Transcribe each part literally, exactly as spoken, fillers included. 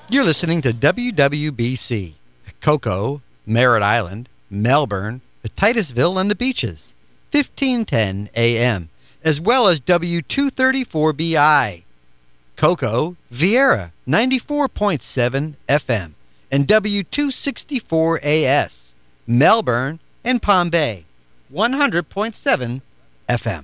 You're listening to W W B C, Cocoa, Merritt Island, Melbourne, Titusville, and the Beaches, fifteen ten A M, as well as W two thirty-four B I, Cocoa, Vieira, ninety-four point seven F M, and W two sixty-four A S, Melbourne and Palm Bay, one hundred point seven F M.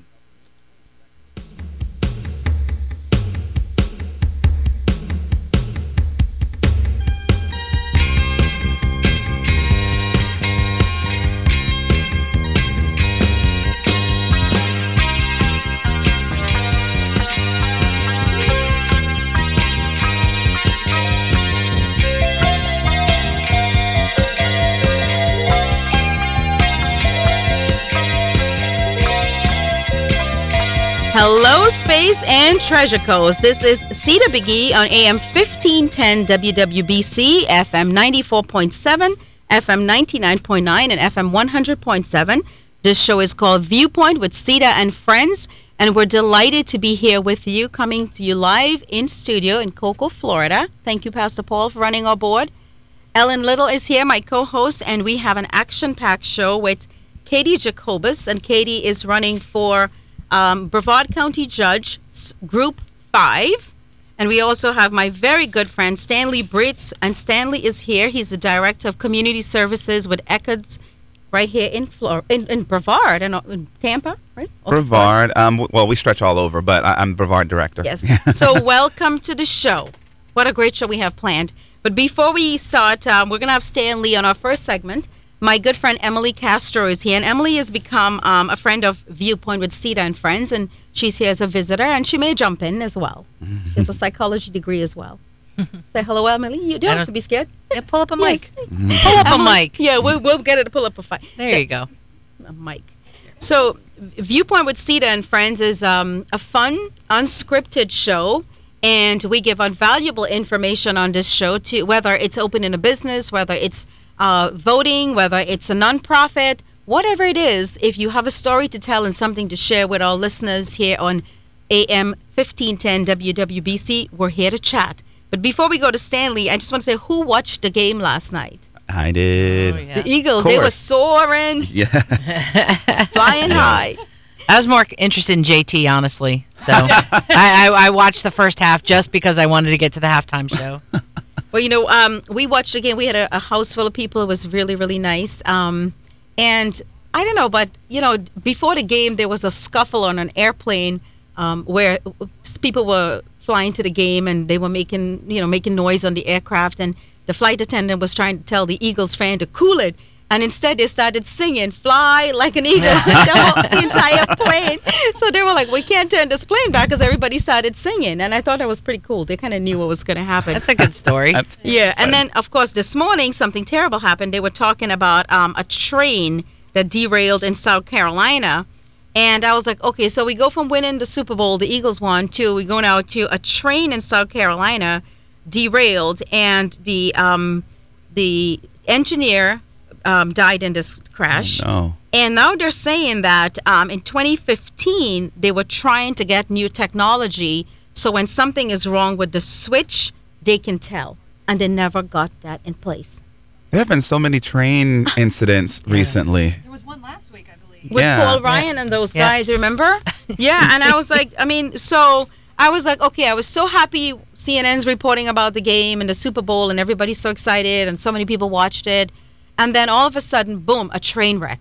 Hello, Space and Treasure Coast. This is Sita Biggie on A M fifteen ten W W B C, F M ninety-four point seven, F M ninety-nine point nine, and F M one hundred point seven. This show is called Viewpoint with Sita and Friends, and we're delighted to be here with you, coming to you live in studio in Cocoa, Florida. Thank you, Pastor Paul, for running our board. Ellen Little is here, my co-host, and we have an action-packed show with Katie Jacobus, and Katie is running for Um, Brevard County Judge, Group five. And we also have my very good friend, Stanley Britz. And Stanley is here. He's the Director of Community Services with Eckerd's right here in Flor- in, in Brevard, and in Tampa, right? Brevard. Um, well, we stretch all over, but I- I'm Brevard Director. Yes. So welcome to the show. What a great show we have planned. But before we start, um, we're going to have Stanley on our first segment. My good friend Emily Castro is here, and Emily has become um, a friend of Viewpoint with Sita and Friends, and she's here as a visitor, and she may jump in as well. She has a psychology degree as well. Say hello, Emily. You don't, don't have to be scared. Yeah, pull up a mic. Yes. Pull up Emily, a mic. Yeah, we'll, we'll get her to pull up a mic. There yeah. you go. A mic. So, Viewpoint with Sita and Friends is um, a fun, unscripted show, and we give out valuable information on this show, to whether it's opening a business, whether it's Uh, voting, whether it's a nonprofit, whatever it is. If you have a story to tell and something to share with our listeners here on A M fifteen ten W W B C, we're here to chat. But before we go to Stanley, I just want to say, who watched the game last night? I did. Oh, yeah. The Eagles, they were soaring, Yes. flying Yes. high. I was more interested in J T, honestly. So I, I, I watched the first half just because I wanted to get to the halftime show. Well, you know, um, we watched again. We had a, a house full of people. It was really, really nice. Um, and I don't know, but, you know, before the game, there was a scuffle on an airplane um, where people were flying to the game and they were making, you know, making noise on the aircraft. And the flight attendant was trying to tell the Eagles fan to cool it. And instead, they started singing, "Fly like an eagle," the, whole, the entire plane. So they were like, we can't turn this plane back because everybody started singing. And I thought that was pretty cool. They kind of knew what was going to happen. That's a good story. That's Yeah, fun. and then, of course, this morning, something terrible happened. They were talking about um, a train that derailed in South Carolina. And I was like, okay, so we go from winning the Super Bowl, the Eagles won, to we go now to a train in South Carolina derailed, and the um, the engineer um, died in this crash. Oh, no. And now they're saying that um, in twenty fifteen, they were trying to get new technology. So when something is wrong with the switch, they can tell. And they never got that in place. There have been so many train incidents recently. There was one last week, I believe. With Yeah. Paul Ryan and those Yeah. guys, remember? Yeah, and I was like, I mean, so I was like, okay, I was so happy C N N's reporting about the game and the Super Bowl, and everybody's so excited, and so many people watched it. And then all of a sudden, boom, a train wreck.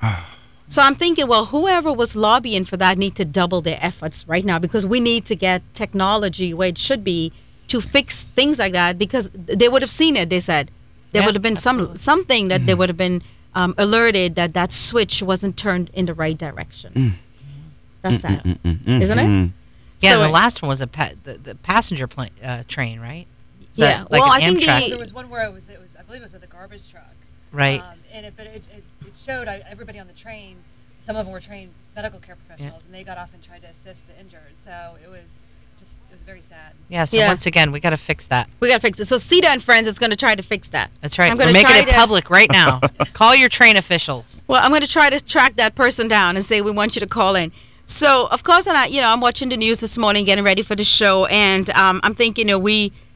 So I'm thinking, well, whoever was lobbying for that need to double their efforts right now, because we need to get technology where it should be to fix things like that, because they would have seen it, they said. There Yeah, would have been some something that they would have been um, alerted that that switch wasn't turned in the right direction. That's sad, isn't it? Yeah, So the it- last one was a pa- the, the passenger plane, uh, train, right? Was Yeah, that like well, an I think Amtrak? they- There was one where it was, it was I believe it was with a garbage truck. Right. Um, and it, but it, it, it showed uh, everybody on the train, some of them were trained medical care professionals, and they got off and tried to assist the injured. So it was just, it was very sad. Yeah, so Yeah. once again, we got to fix that. We got to fix it. So Sita and Friends is going to try to fix that. That's right. I'm We're gonna making try it to- public right now. Call your train officials. Well, I'm going to try to track that person down and say we want you to call in. So, of course, and I, you know, I'm watching the news this morning, getting ready for the show, and um, I'm thinking, you know, we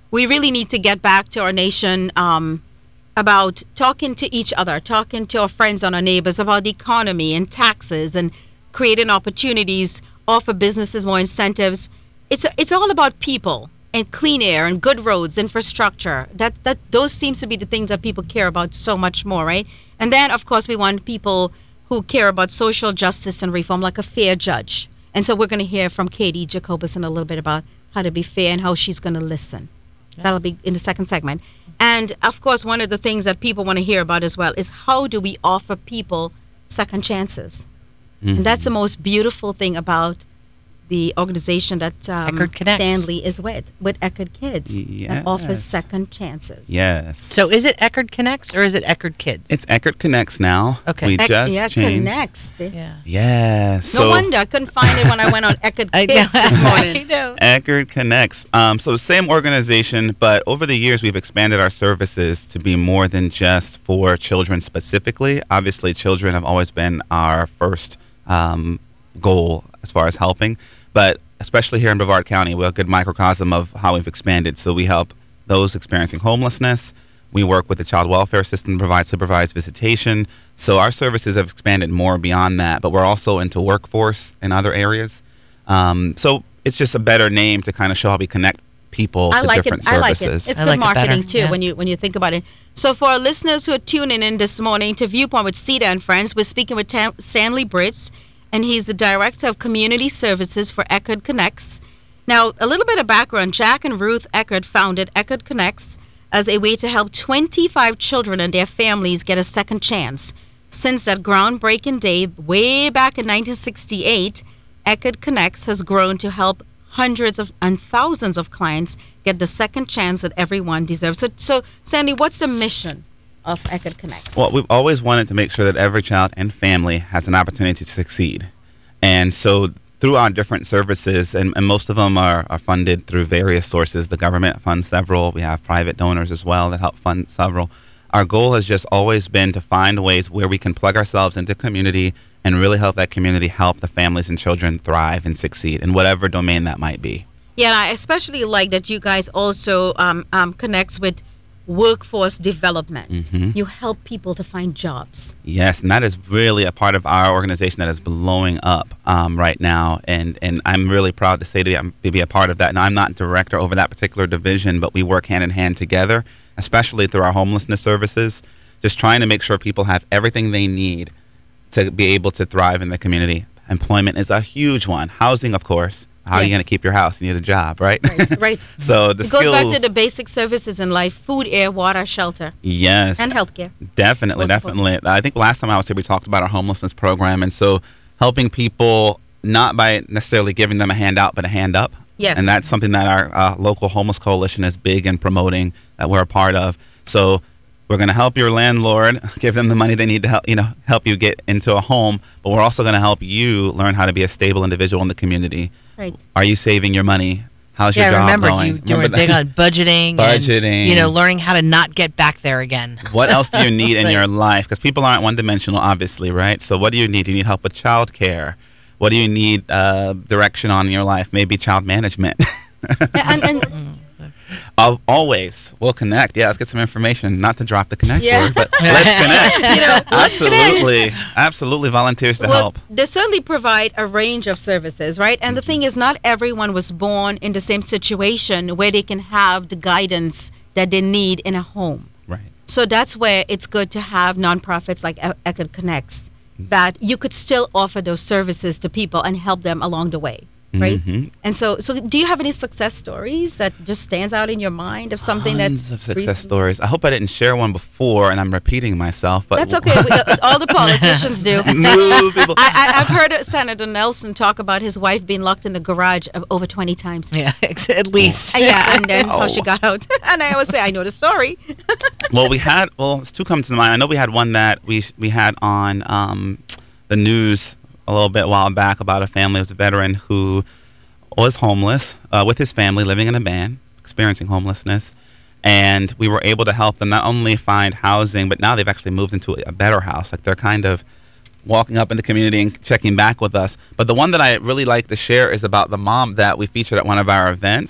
we really need to get back to our nation um, about talking to each other, talking to our friends and our neighbors about the economy and taxes and creating opportunities, offer businesses more incentives. It's it's all about people and clean air and good roads, infrastructure. That that those seems to be the things that people care about so much more, right? And then, of course, we want people who care about social justice and reform, like a fair judge. And so we're going to hear from Katie Jacobus in a little bit about how to be fair and how she's going to listen. Yes. That'll be in the second segment. And, of course, one of the things that people want to hear about as well is how do we offer people second chances? Mm-hmm. And that's the most beautiful thing about the organization that um, Eckerd Connects. Stanley is with, with Eckerd Kids, Yes. that offers second chances. Yes. So is it Eckerd Connects or is it Eckerd Kids? It's Eckerd Connects now. Okay. We Ec- just yeah, changed. Connects. yeah. Yeah. No So wonder I couldn't find it when I went on Eckerd I Kids know. this I morning. know. Eckerd Connects. Um, so same organization, but over the years we've expanded our services to be more than just for children specifically. Obviously, children have always been our first um, goal as far as helping, but especially here in Brevard County, we're a good microcosm of how we've expanded. So we help those experiencing homelessness. We work with the child welfare system to provide supervised visitation. So our services have expanded more beyond that, but we're also into workforce in other areas. Um, so it's just a better name to kind of show how we connect people I to like different it. I like it. services. It's I good like it better. marketing too Yeah. when you when you think about it. So for our listeners who are tuning in this morning to Viewpoint with Sita and Friends, we're speaking with Tam- Stanley Britz, and he's the Director of Community Services for Eckerd Connects. Now, a little bit of background. Jack and Ruth Eckerd founded Eckerd Connects as a way to help twenty-five children and their families get a second chance. Since that groundbreaking day, way back in nineteen sixty-eight, Eckerd Connects has grown to help hundreds of and thousands of clients get the second chance that everyone deserves. So, so Sandy, what's the mission of Eckerd Connects? Well, we've always wanted to make sure that every child and family has an opportunity to succeed. And so through our different services, and, and most of them are, are funded through various sources. The government funds several. We have private donors as well that help fund several. Our goal has just always been to find ways where we can plug ourselves into community and really help that community help the families and children thrive and succeed in whatever domain that might be. Yeah, and I especially like that you guys also um, um, connects with workforce development. Mhm. You help people to find jobs. Yes, and that is really a part of our organization that is blowing up um, right now, and, and I'm really proud to say to be, um, to be a part of that. Now, I'm not director over that particular division, but we work hand in hand together, especially through our homelessness services, just trying to make sure people have everything they need to be able to thrive in the community. Employment is a huge one. Housing, of course. How are you Yes. going to keep your house? You need a job, right? Right, right. So the It goes skills, back to the basic services in life: food, air, water, shelter, yes, and healthcare. Definitely, Most definitely. I think last time I was here, we talked about our homelessness program, and so helping people not by necessarily giving them a handout, but a hand up. Yes. And that's something that our uh, local homeless coalition is big in promoting, that we're a part of. So we're going to help your landlord, give them the money they need to help, you know, help you get into a home, but we're also going to help you learn how to be a stable individual in the community. Right. Are you saving your money? How's Yeah, your job remember going? you doing Remember big that? on budgeting, Budgeting. and, you know, learning how to not get back there again. What else do you need in Right. your life? Because people aren't one-dimensional, obviously, right? So what do you need? Do you need help with child care? What do you need uh, direction on in your life? Maybe child management. Yeah, and, and I'll, always, we'll connect. Yeah, let's get some information. Not to drop the connect Yeah. word, but let's connect. you know, Absolutely. Absolutely volunteers to well, help. they certainly provide a range of services, right? And the thing is, not everyone was born in the same situation where they can have the guidance that they need in a home. Right. So that's where it's good to have nonprofits like E- Eckerd Connects, that you could still offer those services to people and help them along the way, right? Mhm. And so, so do you have any success stories that just stands out in your mind of something Tons that's of success recent- stories. I hope I didn't share one before, and I'm repeating myself. But That's okay. We, uh, all the politicians do. No, people. I, I, I've heard Senator Nelson talk about his wife being locked in the garage of over twenty times. Yeah, ex- at least. Uh, yeah, and then how she Oh. got out. And I always say, I know the story. Well, we had, well, it's two come to mind. I know we had one that we we had on um, the news a little bit while back about a family. It was a veteran who was homeless uh, with his family, living in a van, experiencing homelessness. And we were able to help them not only find housing, but now they've actually moved into a better house. Like they're kind of walking up in the community and checking back with us. But the one that I really like to share is about the mom that we featured at one of our events,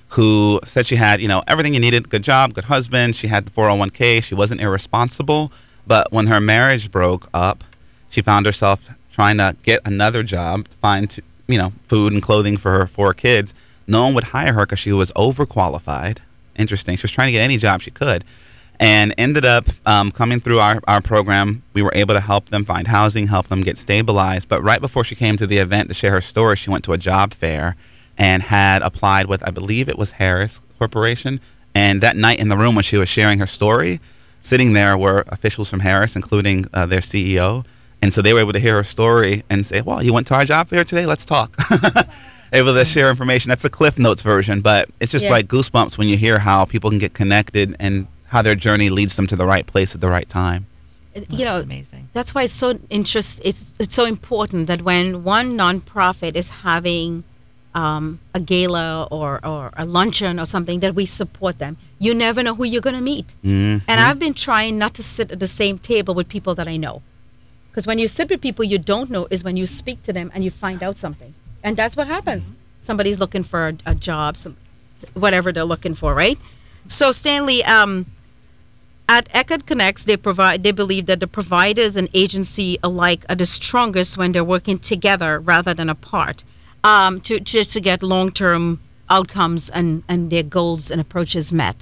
who said she had, you know, everything you needed, good job, good husband. She had the four oh one k. She wasn't irresponsible. But when her marriage broke up, she found herself trying to get another job, find, you know, food and clothing for her four kids. No one would hire her because she was overqualified. Interesting. She was trying to get any job she could, and ended up um, coming through our, our program. We were able to help them find housing, help them get stabilized. But right before she came to the event to share her story, she went to a job fair and had applied with, I believe it was Harris Corporation. And that night in the room when she was sharing her story, sitting there were officials from Harris, including uh, their C E O. And so they were able to hear her story and say, well, you went to our job fair today? Let's talk. Able to share information. That's the Cliff Notes version, but it's just Yeah. like goosebumps when you hear how people can get connected and how their journey leads them to the right place at the right time. You know, That's amazing. That's why it's so interest. It's it's so important that when one nonprofit is having um, a gala or, or a luncheon or something, that we support them. You never know who you're going to meet. Mhm. And I've been trying not to sit at the same table with people that I know, because when you sit with people you don't know is when you speak to them and you find out something, and that's what happens. Somebody's looking for a, a job, some whatever they're looking for, right? So Stanley, um, at Eckerd Connects, they provide. They believe that the providers and agency alike are the strongest when they're working together rather than apart, um, to just to get long-term outcomes and, and their goals and approaches met.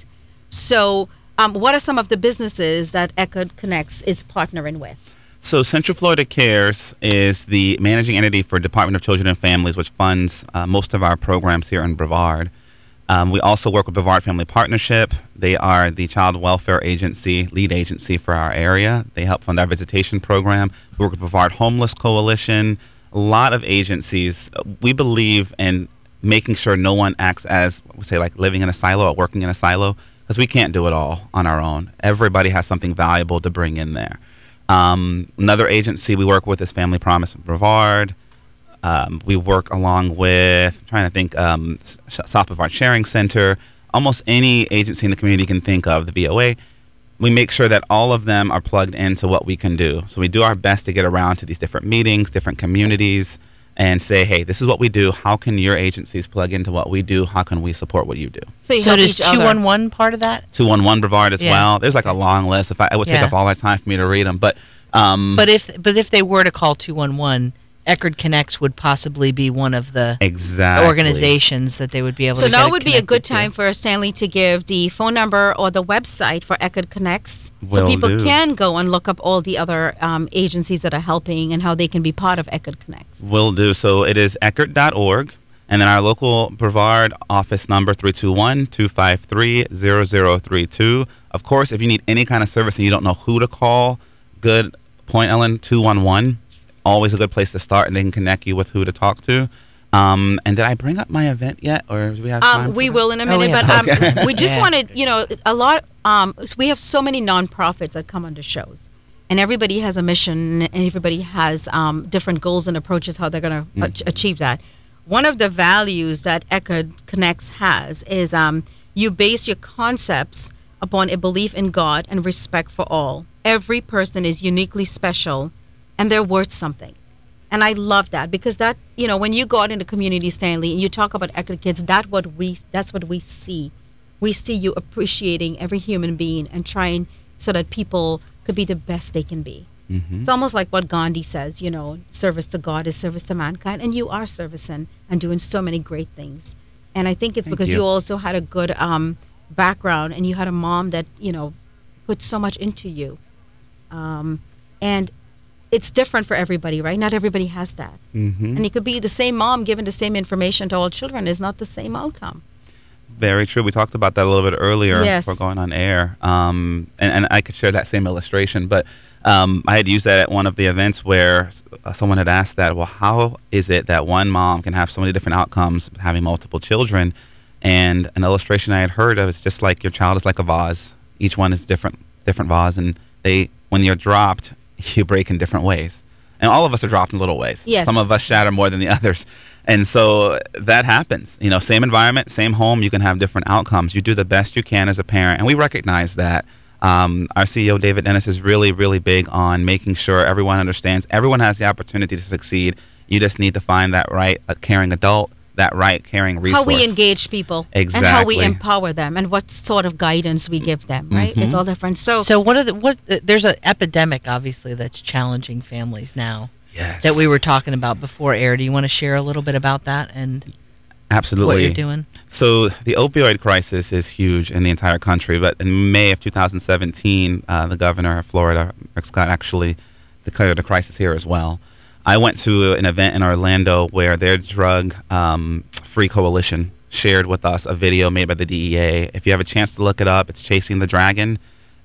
So, um, what are some of the businesses that Eckerd Connects is partnering with? So Central Florida Cares is the managing entity for Department of Children and Families, which funds uh, most of our programs here in Brevard. Um, we also work with Brevard Family Partnership. They are the child welfare agency, lead agency for our area. They help fund our visitation program. We work with Brevard Homeless Coalition. A lot of agencies. We believe in making sure no one acts as, we say, like living in a silo or working in a silo, because we can't do it all on our own. Everybody has something valuable to bring in there. Um, another agency we work with is Family Promise in Brevard. Um, we work along with, I'm trying to think, um, South Brevard Sharing Center. Almost any agency in the community you can think of, the V O A. We make sure that all of them are plugged into what we can do. So we do our best to get around to these different meetings, different communities, and say, hey, this is what we do. How can your agencies plug into what we do? How can we support what you do? So, you So help does each other. two one one part of that? two one one Brevard as Yeah. well. There's like a long list. If I, it would take Yeah. up all our time for me to read them. But um, But if but if they were to call two one one, Eckerd Connects would possibly be one of the exactly. organizations that they would be able So to now get would be a good connected time to. for Stanley to give the phone number or the website for Eckerd Connects, so Will people do. can go and look up all the other um, agencies that are helping and how they can be part of Eckerd Connects. Will do. So it is eckerd dot org. And then our local Brevard office number, three two one, two five three, zero zero three two. Of course, if you need any kind of service and you don't know who to call, good point, Ellen, two one one. Always a good place to start, and they can connect you with who to talk to. Um, and did I bring up my event yet, or do we have time? Um, for we that? will in a Oh, minute, yeah. but um, we just Yeah. wanted, you know, a lot. Um, we have so many nonprofits that come on the shows, and everybody has a mission, and everybody has um, different goals and approaches how they're going to Mm-hmm. achieve that. One of the values that Eckerd Connects has is um, you base your concepts upon a belief in God and respect for all. Every person is uniquely special, and they're worth something. And I love that, because that, you know, when you go out in the community, Stanley, and you talk about Eckerd Kids, that what we that's what we see. We see you appreciating every human being and trying so that people could be the best they can be. Mm-hmm. It's almost like what Gandhi says, you know, service to God is service to mankind, and you are servicing and doing so many great things. And I think it's Thank because you. you also had a good um, background, and you had a mom that, you know, put so much into you. Um, and it's different for everybody, right? Not everybody has that. Mm-hmm. And it could be the same mom giving the same information to all children is not the same outcome. Very true. We talked about that a little bit earlier Yes. before going on air. Um, and, and I could share that same illustration, but um, I had used that at one of the events where s- uh, someone had asked that, well, how is it that one mom can have so many different outcomes having multiple children? And an illustration I had heard of is just like your child is like a vase. Each one is different, different vase, and they, when you're dropped, you break in different ways. And all of us are dropped in little ways. Yes. Some of us shatter more than the others. And so that happens. You know, same environment, same home, you can have different outcomes. You do the best you can as a parent. And we recognize that. Um, our C E O, David Dennis, is really, really big on making sure everyone understands everyone has the opportunity to succeed. You just need to find that right, a caring adult that right caring resource. How we engage people. Exactly. And how we empower them and what sort of guidance we give them, right? Mm-hmm. It's all different. So, So what are the what? Uh, there's an epidemic, obviously, that's challenging families now. Yes. That we were talking about before air. Do you want to share a little bit about that and Absolutely. what you're doing? So the opioid crisis is huge in the entire country, but in May of two thousand seventeen, uh, the governor of Florida, Rick Scott, actually declared a crisis here as well. I went to an event in Orlando where their drug um, free coalition shared with us a video made by the D E A. If you have a chance to look it up, it's Chasing the Dragon.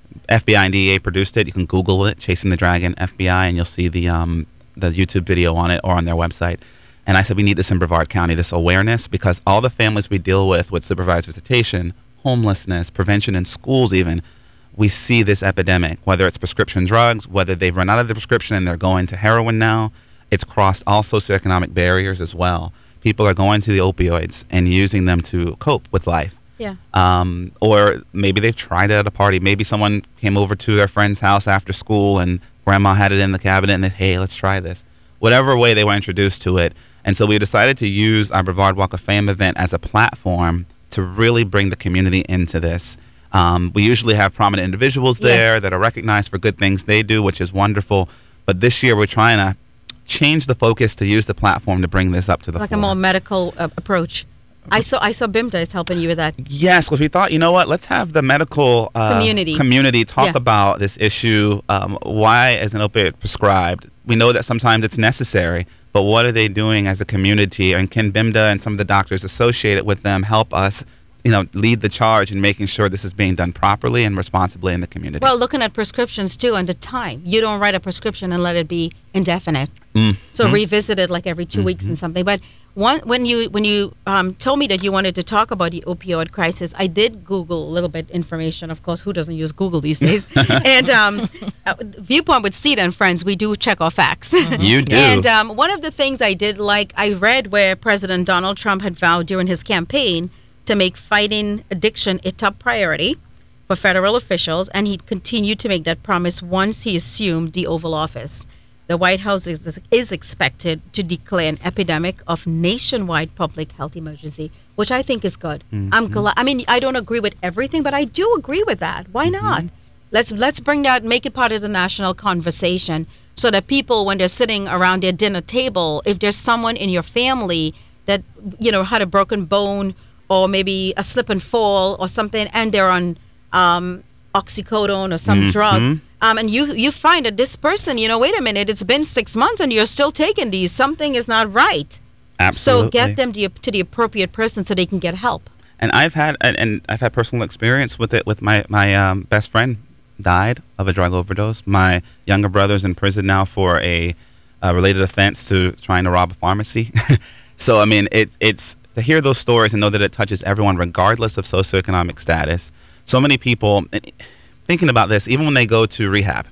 F B I and D E A produced it. You can Google it, Chasing the Dragon, F B I, and you'll see the um, the YouTube video on it or on their website. And I said, we need this in Brevard County, this awareness, because all the families we deal with with supervised visitation, homelessness, prevention in schools even, we see this epidemic, whether it's prescription drugs, whether they've run out of the prescription and they're going to heroin now. It's crossed all socioeconomic barriers as well. People are going to the opioids and using them to cope with life. yeah. Um, or maybe they've tried it at a party. Maybe someone came over to their friend's house after school and grandma had it in the cabinet and they, hey, let's try this. Whatever way they were introduced to it. And so we decided to use our Brevard Walk of Fame event as a platform to really bring the community into this. Um, we usually have prominent individuals there Yes. that are recognized for good things they do, which is wonderful. But this year we're trying to change the focus to use the platform to bring this up to the Like a fore. more medical uh, approach. I saw I saw BIMDA is helping you with that. Yes, because we thought, you know what, let's have the medical uh, Community. community talk Yeah. about this issue. Um, why is an opiate prescribed? We know that sometimes it's necessary, but what are they doing as a community? And can BIMDA and some of the doctors associated with them help us, you know, lead the charge in making sure this is being done properly and responsibly in the community? Well, looking at prescriptions too and the time. You don't write a prescription and let it be indefinite. Mm. So revisit it like every 2 weeks and something. But one, when you when you um, told me that you wanted to talk about the opioid crisis, I did Google a little bit information. Of course, who doesn't use Google these days? and um, uh, Viewpoint with Sita and Friends, we do check our facts. You do. And um, one of the things I did like, I read where President Donald Trump had vowed during his campaign to make fighting addiction a top priority for federal officials, and he'd continue to make that promise once he assumed the Oval Office. The White House is, is expected to declare an epidemic of nationwide public health emergency, which I think is good. I'm glad. I mean, I don't agree with everything, but I do agree with that. Why not? Let's let's bring that, make it part of the national conversation, so that people, when they're sitting around their dinner table, if there's someone in your family that you know had a broken bone or maybe a slip and fall or something, and they're on um, oxycodone or some drug, um, and you you find that this person, you know, wait a minute, it's been six months and you're still taking these. Something is not right. Absolutely. So get them to, to the appropriate person so they can get help. And I've had and, and I've had personal experience with it. With my my um, best friend died of a drug overdose. My younger brother's in prison now for a, a related offense to trying to rob a pharmacy. So I mean, it's it's to hear those stories and know that it touches everyone regardless of socioeconomic status. So many people thinking about this, even when they go to rehab.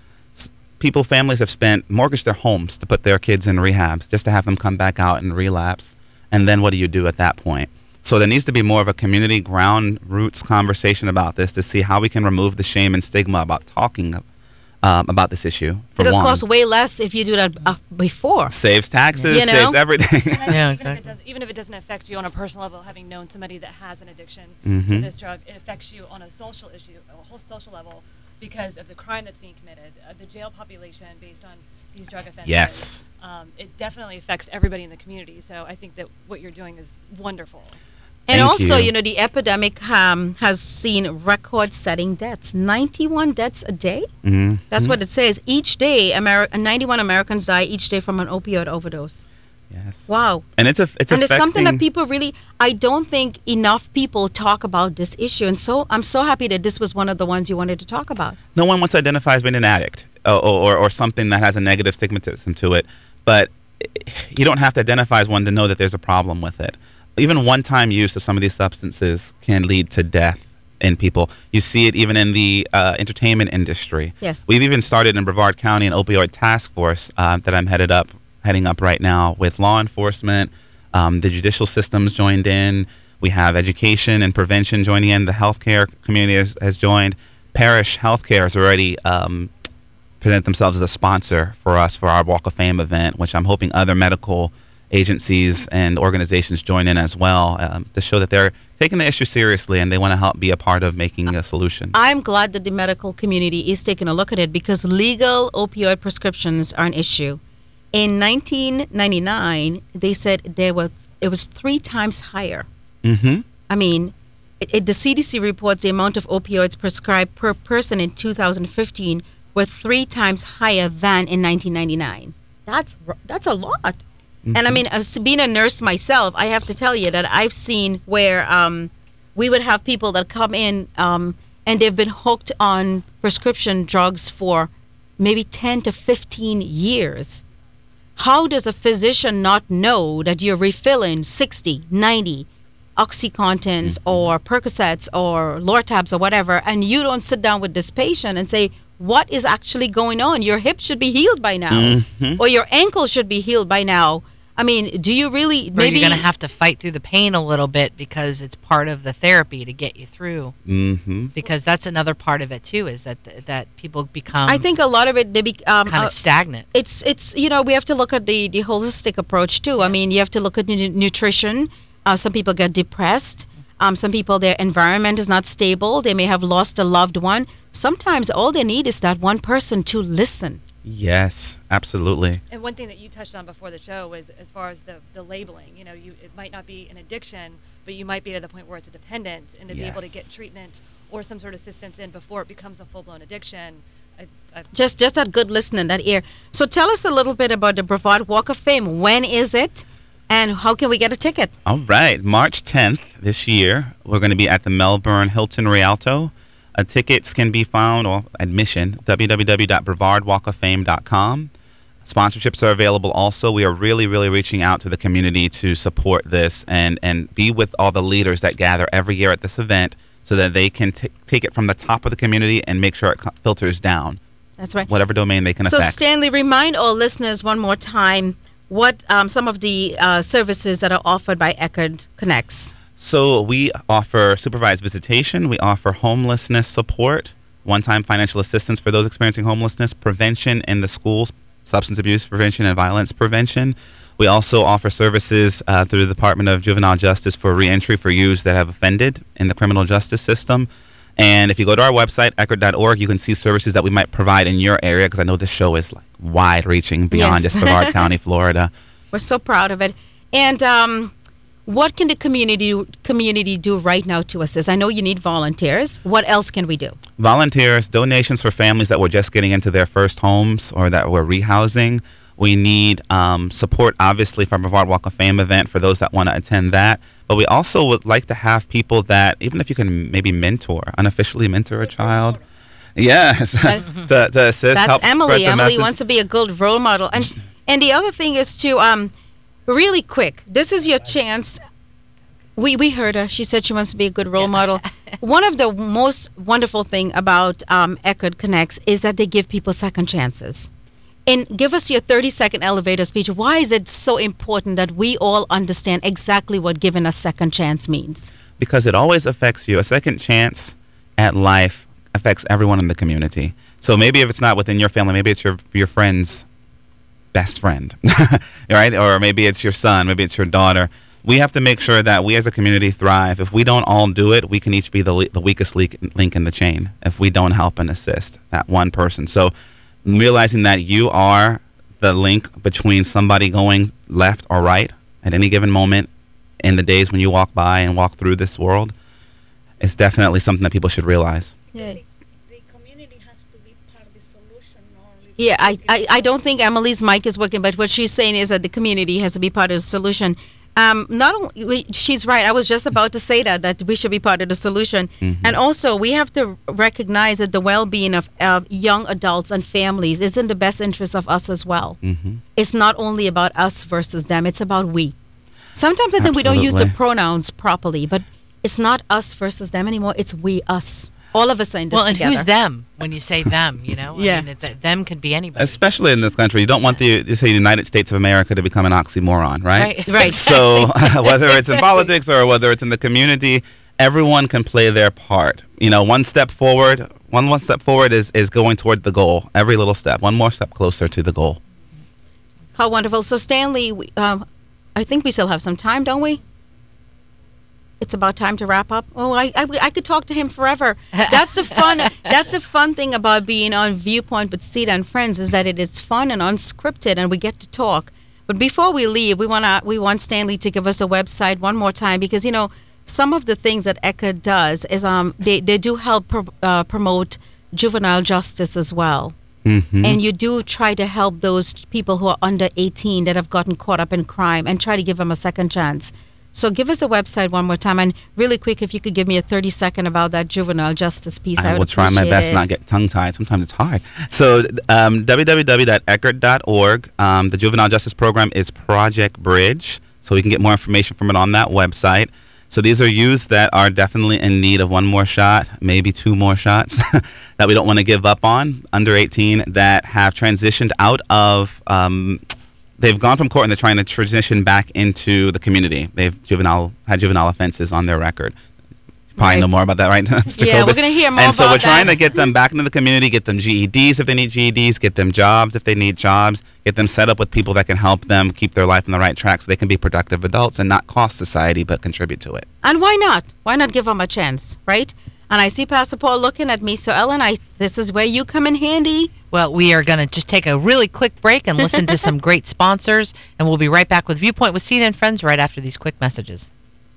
People, families have spent, mortgaged their homes to put their kids in rehabs just to have them come back out and relapse. And then what do you do at that point? So there needs to be more of a community ground roots conversation about this to see how we can remove the shame and stigma about talking um, about this issue. For It'll one, cost way less if you do that uh, before. saves taxes, You know? saves everything. And I think Yeah, even exactly. If it does, even if it doesn't affect you on a personal level, having known somebody that has an addiction Mm-hmm. to this drug, it affects you on a social issue, a whole social level, because of the crime that's being committed, uh, the jail population based on these drug offenses. Yes. Um, it definitely affects everybody in the community. So I think that what you're doing is wonderful. And Thank also, you. you know, the epidemic um, has seen record-setting deaths. ninety-one deaths a day? Mm-hmm. That's what it says. Each day, Ameri- ninety-one Americans die each day from an opioid overdose. Yes. Wow. And it's a it's and it's something that affecting- people really, I don't think enough people talk about this issue. And so I'm so happy that this was one of the ones you wanted to talk about. no one wants to identify as being an addict or, or, or something that has a negative stigmatism to it. But you don't have to identify as one to know that there's a problem with it. Even one-time use of some of these substances can lead to death in people. You see it even in the uh, entertainment industry. Yes. We've even started in Brevard County an opioid task force uh, that I'm headed up, heading up right now with law enforcement. Um, the judicial system's joined in. We have education and prevention joining in. The healthcare community has, has joined. Parish Healthcare has already um, presented themselves as a sponsor for us for our Walk of Fame event, which I'm hoping other medical agencies and organizations join in as well um, to show that they're taking the issue seriously and they want to help be a part of making a solution. I'm glad that the medical community is taking a look at it because legal opioid prescriptions are an issue. In nineteen ninety-nine, they said there were it was three times higher. Mm-hmm. I mean, it, it, the C D C reports the amount of opioids prescribed per person in two thousand fifteen were three times higher than in nineteen ninety-nine. That's that's a lot. Mm-hmm. And I mean, as being a nurse myself, I have to tell you that I've seen where um, we would have people that come in um, and they've been hooked on prescription drugs for maybe ten to fifteen years. How does a physician not know that you're refilling sixty, ninety OxyContins mm-hmm. or Percocets or Lortabs or whatever, and you don't sit down with this patient and say, what is actually going on? Your hip should be healed by now, mm-hmm. or your ankle should be healed by now. I mean, do you really? Or maybe you're going to have to fight through the pain a little bit because it's part of the therapy to get you through. Mm-hmm. Because that's another part of it too, is that that people become. I think a lot of it they be um, kind of uh, stagnant. It's it's you know we have to look at the the holistic approach too. I mean, you have to look at the nutrition. Uh, some people get depressed. Um, some people, their environment is not stable. They may have lost a loved one. Sometimes all they need is that one person to listen. Yes, absolutely. And one thing that you touched on before the show was as far as the, the labeling. You know, you it might not be an addiction, but you might be to the point where it's a dependence, and to yes. be able to get treatment or some sort of assistance in before it becomes a full-blown addiction. I, I just just that good listening, that ear. So tell us a little bit about the Brevard Walk of Fame. When is it? And how can we get a ticket? All right. March tenth this year, we're going to be at the Melbourne Hilton Rialto. Uh, tickets can be found, or admission, w w w dot brevard walk of fame dot com. Sponsorships are available also. We are really, really reaching out to the community to support this and, and be with all the leaders that gather every year at this event so that they can t- take it from the top of the community and make sure it co- filters down. That's right. Whatever domain they can so affect. So, Stanley, remind all listeners one more time what um, some of the uh, services that are offered by Eckerd Connects. So we offer supervised visitation. We offer homelessness support, one-time financial assistance for those experiencing homelessness, prevention in the schools, substance abuse prevention and violence prevention. We also offer services uh, through the Department of Juvenile Justice for reentry for youths that have offended in the criminal justice system. And if you go to our website, eckerd dot org, you can see services that we might provide in your area, because I know this show is like wide-reaching beyond yes. just Brevard County, Florida. We're so proud of it. And um, what can the community community do right now to assist? I know you need volunteers. What else can we do? Volunteers, donations for families that were just getting into their first homes or that we're rehousing. We need um, support, obviously, for our Brevard Walk of Fame event for those that want to attend that. But we also would like to have people that, even if you can maybe mentor, unofficially mentor a child. Yes, to, to assist, That's help Emily. spread the Emily message. wants to be a good role model. And and the other thing is to, um, really quick, this is your chance. We we heard her. She said she wants to be a good role model. One of the most wonderful thing about um, Eckerd Connects is that they give people second chances. And give us your thirty-second elevator speech. Why is it so important that we all understand exactly what giving a second chance means? Because it always affects you. A second chance at life affects everyone in the community. So maybe if it's not within your family, maybe it's your your friend's best friend, right? Or maybe it's your son, maybe it's your daughter. We have to make sure that we as a community thrive. If we don't all do it, we can each be the, le- the weakest link, link in the chain if we don't help and assist that one person. So realizing that you are the link between somebody going left or right at any given moment in the days when you walk by and walk through this world is definitely something that people should realize. Yeah. The, the community has to be part of the solution. Not only Yeah, I, I, I don't think Emily's mic is working, but what she's saying is that the community has to be part of the solution. Um, not only, we- she's right. I was just about to say that, that we should be part of the solution. Mm-hmm. And also, we have to recognize that the well-being of uh, young adults and families is in the best interest of us as well. Mm-hmm. It's not only about us versus them. It's about we. Sometimes I think we don't use the Absolutely. pronouns properly, but it's not us versus them anymore. It's we, us. All of us are in this Well, and together. who's them when you say them, you know? Yeah. I mean, it, th- them could be anybody. Especially in this country, you don't want the, you say United States of America to become an oxymoron, right? Right. Right. So whether it's in politics or whether it's in the community, everyone can play their part. You know, one step forward, one one step forward is, is going toward the goal. Every little step, one more step closer to the goal. How wonderful. So, Stanley, we, um, I think we still have some time, don't we? It's about time to wrap up. Oh, I, I, I could talk to him forever. That's the fun. That's the fun thing about being on Viewpoint with Sita and Friends is that it is fun and unscripted, and we get to talk. But before we leave, we want to we want Stanley to give us a website one more time because you know some of the things that E C A does is um they they do help pro, uh, promote juvenile justice as well. Mm-hmm. And you do try to help those people who are under eighteen that have gotten caught up in crime and try to give them a second chance. So give us a website one more time. And really quick, if you could give me a thirty second about that juvenile justice piece, I, I would will try my best it. to not get tongue-tied. Sometimes it's hard. So um, w w w dot eckerd dot org. Um, the Juvenile Justice Program is Project Bridge. So we can get more information from it on that website. So these are youths that are definitely in need of one more shot, maybe two more shots that we don't want to give up on, under eighteen, that have transitioned out of... Um, They've gone from court and they're trying to transition back into the community. They've juvenile had juvenile offenses on their record. You probably Right. know more about that, right, Mister Yeah, Kobus? we're gonna hear more And so about we're trying that. to get them back into the community, get them G E Ds if they need G E Ds, get them jobs if they need jobs, get them set up with people that can help them keep their life on the right track so they can be productive adults and not cost society but contribute to it. And why not? Why not give them a chance, right? And I see Pastor Paul looking at me. So, Ellen, I this is where you come in handy. Well, we are going to just take a really quick break and listen to some great sponsors, and we'll be right back with Viewpoint with Sita and Friends right after these quick messages.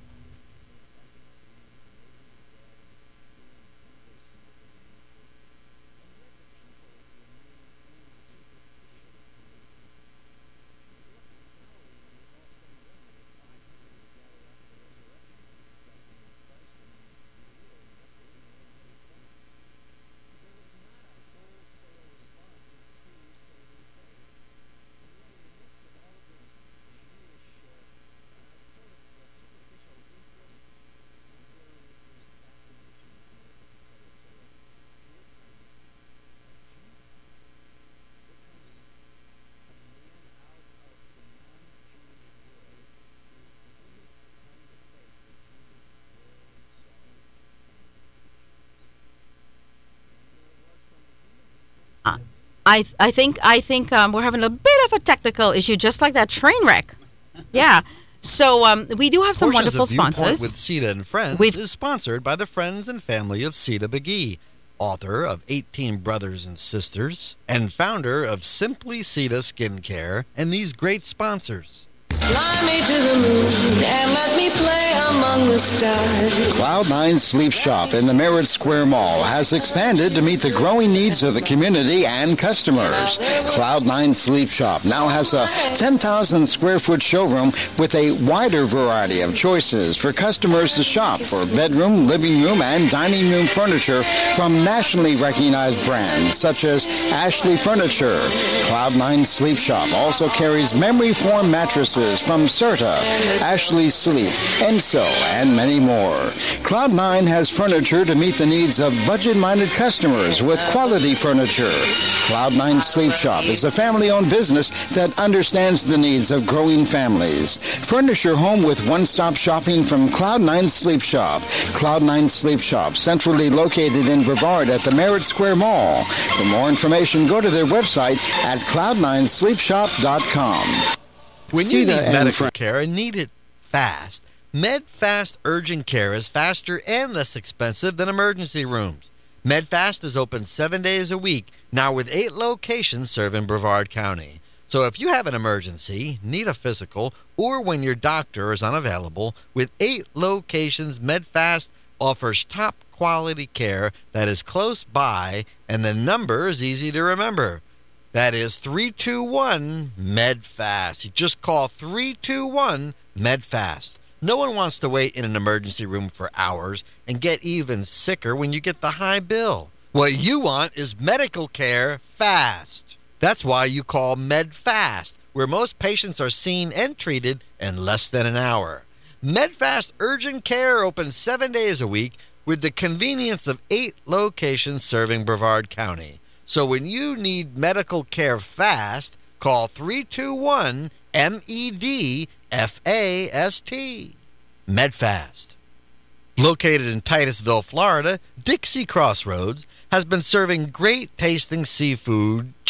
I I think I think um, we're having a bit of a technical issue, just like that train wreck. Yeah. So um, we do have some Portions wonderful of Viewpoint sponsors. with Sita and Friends We've- is sponsored by the friends and family of Sita McGee, author of eighteen Brothers and Sisters, and founder of Simply Sita Skincare, and these great sponsors. Fly me to the moon and let me play among the stars. Cloud nine Sleep Shop in the Merritt Square Mall has expanded to meet the growing needs of the community and customers. Cloud nine Sleep Shop now has a ten thousand square foot showroom with a wider variety of choices for customers to shop for bedroom, living room, and dining room furniture from nationally recognized brands such as Ashley Furniture. Cloud nine Sleep Shop also carries memory foam mattresses from Serta, Ashley Sleep, Enso, and many more. Cloud nine has furniture to meet the needs of budget-minded customers with quality furniture. Cloud nine Sleep Shop is a family-owned business that understands the needs of growing families. Furnish your home with one-stop shopping from Cloud nine Sleep Shop. Cloud nine Sleep Shop, centrally located in Brevard at the Merritt Square Mall. For more information, go to their website at cloud nine sleep shop dot com. When you Sita need and medical Fri- care and need it fast, MedFast Urgent Care is faster and less expensive than emergency rooms. MedFast is open seven days a week, now with eight locations serving Brevard County. So if you have an emergency, need a physical, or when your doctor is unavailable, with eight locations, MedFast offers top quality care that is close by, and the number is easy to remember. That is three two one MedFast. You just call three two one MedFast. No one wants to wait in an emergency room for hours and get even sicker when you get the high bill. What you want is medical care fast. That's why you call MedFast, where most patients are seen and treated in less than an hour. MedFast Urgent Care opens seven days a week with the convenience of eight locations serving Brevard County. So when you need medical care fast, call three two one M E D F A S T. MedFast. Located in Titusville, Florida, Dixie Crossroads has been serving great tasting seafood,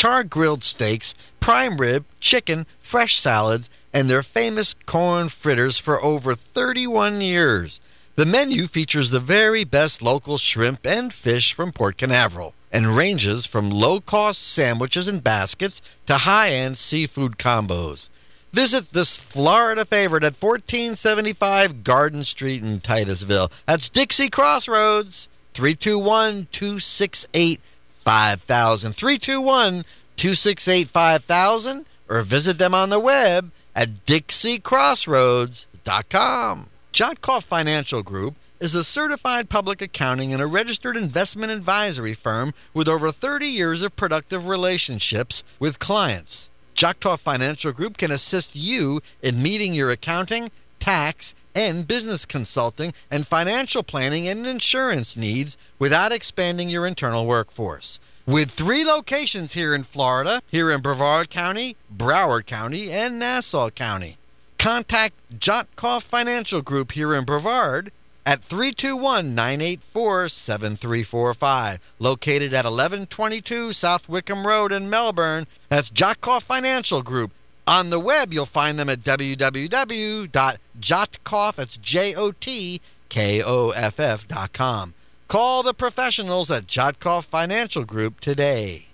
char-grilled steaks, prime rib, chicken, fresh salads, and their famous corn fritters for over thirty-one years. The menu features the very best local shrimp and fish from Port Canaveral and ranges from low-cost sandwiches and baskets to high-end seafood combos. Visit this Florida favorite at fourteen seventy-five Garden Street in Titusville. That's Dixie Crossroads, three two one, two six eight, five thousand, three two one, two six eight, five thousand, or visit them on the web at dixie crossroads dot com. Jotkoff Financial Group is a certified public accounting and a registered investment advisory firm with over thirty years of productive relationships with clients. Jotkoff Financial Group can assist you in meeting your accounting, tax, and business consulting and financial planning and insurance needs without expanding your internal workforce. With three locations here in Florida, here in Brevard County, Broward County, and Nassau County. Contact Jotkoff Financial Group here in Brevard at three two one, nine eight four, seven three four five, located at eleven twenty-two South Wickham Road in Melbourne. That's Jotkoff Financial Group. On the web, you'll find them at w w w dot jotkoff, that's J O T K O F F dot com. Call the professionals at Jotkoff Financial Group today.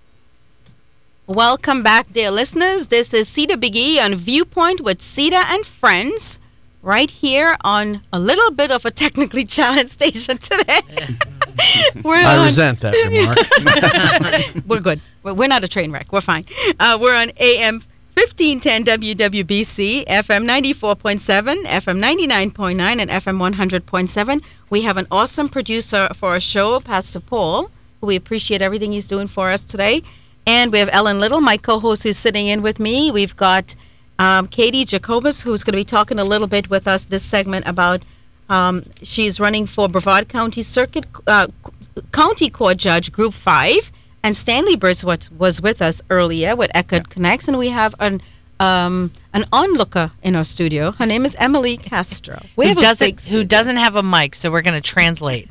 Welcome back, dear listeners. This is Sita Biggie on Viewpoint with Sita and Friends, right here on a little bit of a technically challenged station today. We're I on, resent that remark. We're good. We're we're not a train wreck. We're fine. Uh, we're on A M fifteen ten W W B C, F M ninety-four point seven, F M ninety-nine point nine, and F M one hundred point seven. We have an awesome producer for our show, Pastor Paul, who we appreciate everything he's doing for us today. And we have Ellen Little, my co-host, who's sitting in with me. We've got um, Katie Jacobus, who's going to be talking a little bit with us this segment about um, she's running for Brevard County Circuit uh, County Court Judge Group five. And Stanley Burns was, was with us earlier with Eckerd Connects. And we have an um, an onlooker in our studio. Her name is Emily Castro. We who have a doesn't big who studio. doesn't have a mic, so we're going to translate.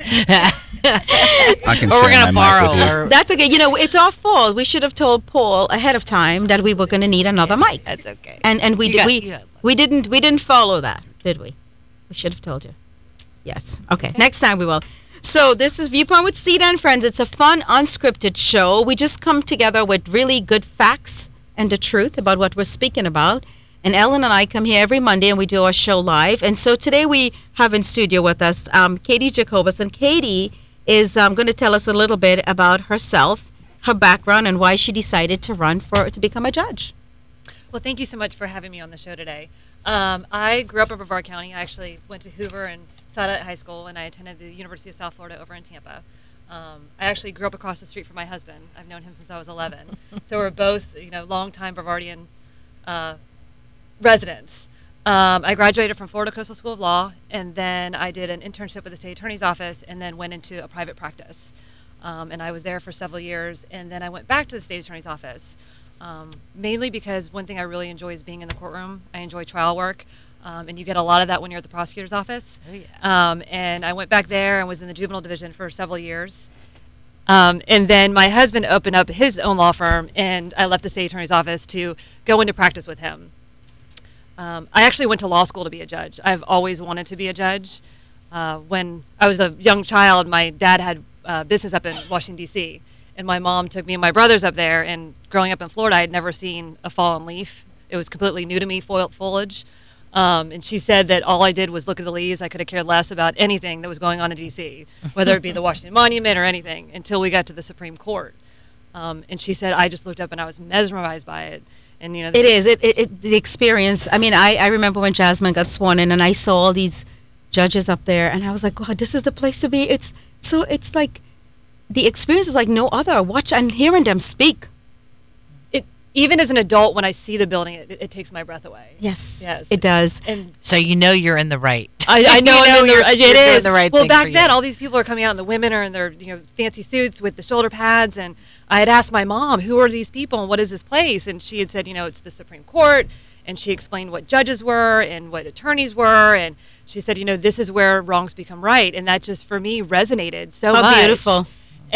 I can Or share we're gonna my mic borrow with you. or- That's okay. You know, it's our fault. We should have told Paul ahead of time that we were going to need another mic. That's okay. And and we You did got- we you got- we didn't we didn't follow that, did we? We should have told you. Yes. Okay. Next time we will. So this is Viewpoint with Sita and Friends. It's a fun, unscripted show. We just come together with really good facts and the truth about what we're speaking about. And Ellen and I come here every Monday and we do our show live. And so today we have in studio with us um, Katie Jacobus. And Katie is um, going to tell us a little bit about herself, her background, and why she decided to run for to become a judge. Well, thank you so much for having me on the show today. Um, I grew up in Brevard County. I actually went to Hoover and Saudet High School, and I attended the University of South Florida over in Tampa. Um, I actually grew up across the street from my husband. I've known him since I was eleven. So we're both, you know, longtime Brevardian uh, residents. Um, I graduated from Florida Coastal School of Law, and then I did an internship with the state attorney's office, and then went into a private practice. Um, and I was there for several years, and then I went back to the state attorney's office, um, mainly because one thing I really enjoy is being in the courtroom. I enjoy trial work, um, and you get a lot of that when you're at the prosecutor's office. Oh, yeah. Um, and I went back there and was in the juvenile division for several years. Um, and then my husband opened up his own law firm, and I left the state attorney's office to go into practice with him. Um, I actually went to law school to be a judge. I've always wanted to be a judge. Uh, when I was a young child, my dad had uh, business up in Washington, D C, and my mom took me and my brothers up there, and growing up in Florida, I had never seen a fallen leaf. It was completely new to me, fo- foliage. Um, and she said that all I did was look at the leaves. I could have cared less about anything that was going on in D C, whether it be the Washington Monument or anything, until we got to the Supreme Court. Um, and she said, I just looked up and I was mesmerized by it. And you know, It is. It, it, it the experience. I mean, I, I remember when Jasmine got sworn in, and I saw all these judges up there, and I was like, God, this is the place to be. It's so. It's like the experience is like no other. Watch and hearing them speak. It, even as an adult, when I see the building, it, it takes my breath away. Yes, Yes. it does. And So you know you're in the right. I, I know, You I'm know in the, you're- it you're doing is. the right well, thing back for then, you. all these people are coming out, and the women are in their you know fancy suits with the shoulder pads. And I had asked my mom, "Who are these people, and what is this place?" And she had said, "You know, it's the Supreme Court." And she explained what judges were and what attorneys were, and she said, "You know, this is where wrongs become right." And that just for me resonated so How much. beautiful.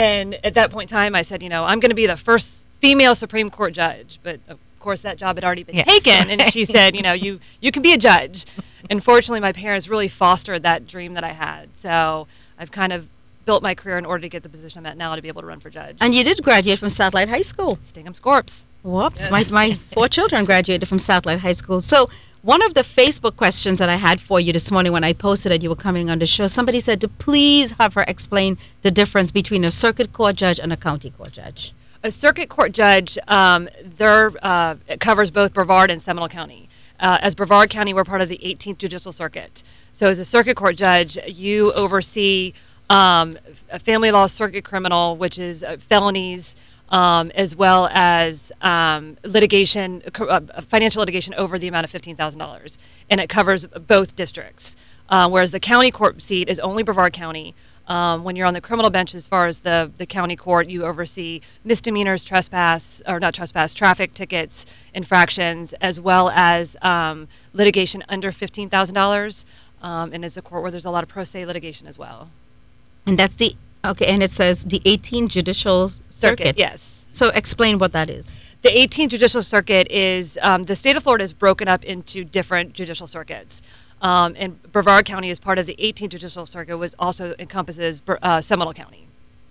And at that point in time, I said, you know, I'm going to be the first female Supreme Court judge. But of course, that job had already been Yeah. taken. And she said, you know, you, you can be a judge. And fortunately, my parents really fostered that dream that I had. So I've kind of built my career in order to get the position I'm at now to be able to run for judge. And you did graduate from Satellite High School. Stingham Scorps. Whoops, my, my four children graduated from Satellite High School. So one of the Facebook questions that I had for you this morning when I posted that you were coming on the show, somebody said to please have her explain the difference between a circuit court judge and a county court judge. A circuit court judge, um, there uh, it covers both Brevard and Seminole County. Uh, as Brevard County, we're part of the eighteenth Judicial Circuit. So as a circuit court judge, you oversee um, a family law circuit criminal, which is uh, felonies, um, as well as um, litigation, uh, financial litigation over the amount of fifteen thousand dollars. And it covers both districts. Uh, whereas the county court seat is only Brevard County. Um, when you're on the criminal bench, as far as the, the county court, you oversee misdemeanors, trespass, or not trespass, traffic tickets, infractions, as well as um, litigation under fifteen thousand dollars. Um, and it's a court where there's a lot of pro se litigation as well. And that's the, okay, and it says the eighteenth Judicial Circuit. Yes. So explain what that is. The eighteenth Judicial Circuit is, um, the state of Florida is broken up into different judicial circuits. Um, and Brevard County is part of the eighteenth Judicial Circuit, which also encompasses uh, Seminole County.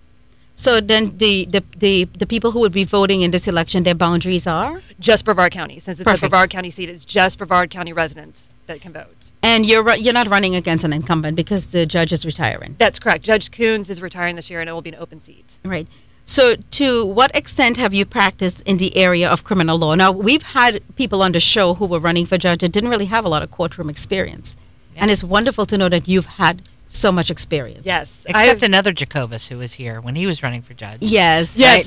So then the, the, the, the people who would be voting in this election, their boundaries are? Just Brevard County. Since it's Perfect. a Brevard County seat, it's just Brevard County residents that can vote. And you're ru- you're not running against an incumbent because the judge is retiring. That's correct. Judge Coons is retiring this year, and it will be an open seat. Right. So to what extent have you practiced in the area of criminal law? Now, we've had people on the show who were running for judge that didn't really have a lot of courtroom experience. Yeah. And it's wonderful to know that you've had so much experience. Yes. Except I've- another Jacobus who was here when he was running for judge. Yes. Yes.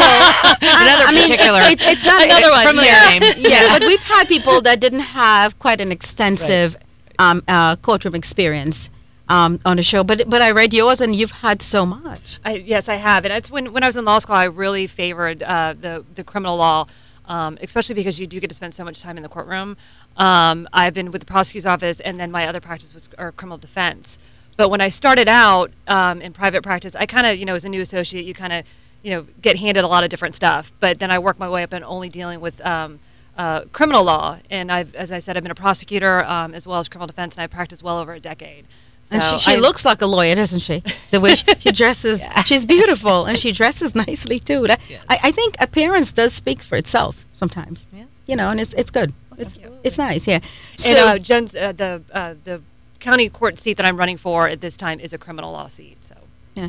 Right. Another I mean, particular. it's, it's, it's not Another one, familiar yes. name. Yeah, but we've had people that didn't have quite an extensive um, uh, courtroom experience um, on the show. But but I read yours, and you've had so much. I, yes, I have. And it's when, when I was in law school, I really favored uh, the, the criminal law, um, especially because you do get to spend so much time in the courtroom. Um, I've been with the prosecutor's office, and then my other practice was or criminal defense. But when I started out um, in private practice, I kind of, you know, as a new associate, you kind of, you know, get handed a lot of different stuff. But then I worked my way up and only dealing with um, uh, criminal law. And I've, as I said, I've been a prosecutor um, as well as criminal defense, and I practiced well over a decade. So And she, she I- looks like a lawyer, doesn't she? The way she, she dresses, she's beautiful, and she dresses nicely too. That, I, I think appearance does speak for itself sometimes. Yeah. You know, and it's it's good. It's it's nice, yeah. And So uh, Jen's, uh, the uh, the county court seat that I'm running for at this time is a criminal law seat. So yeah.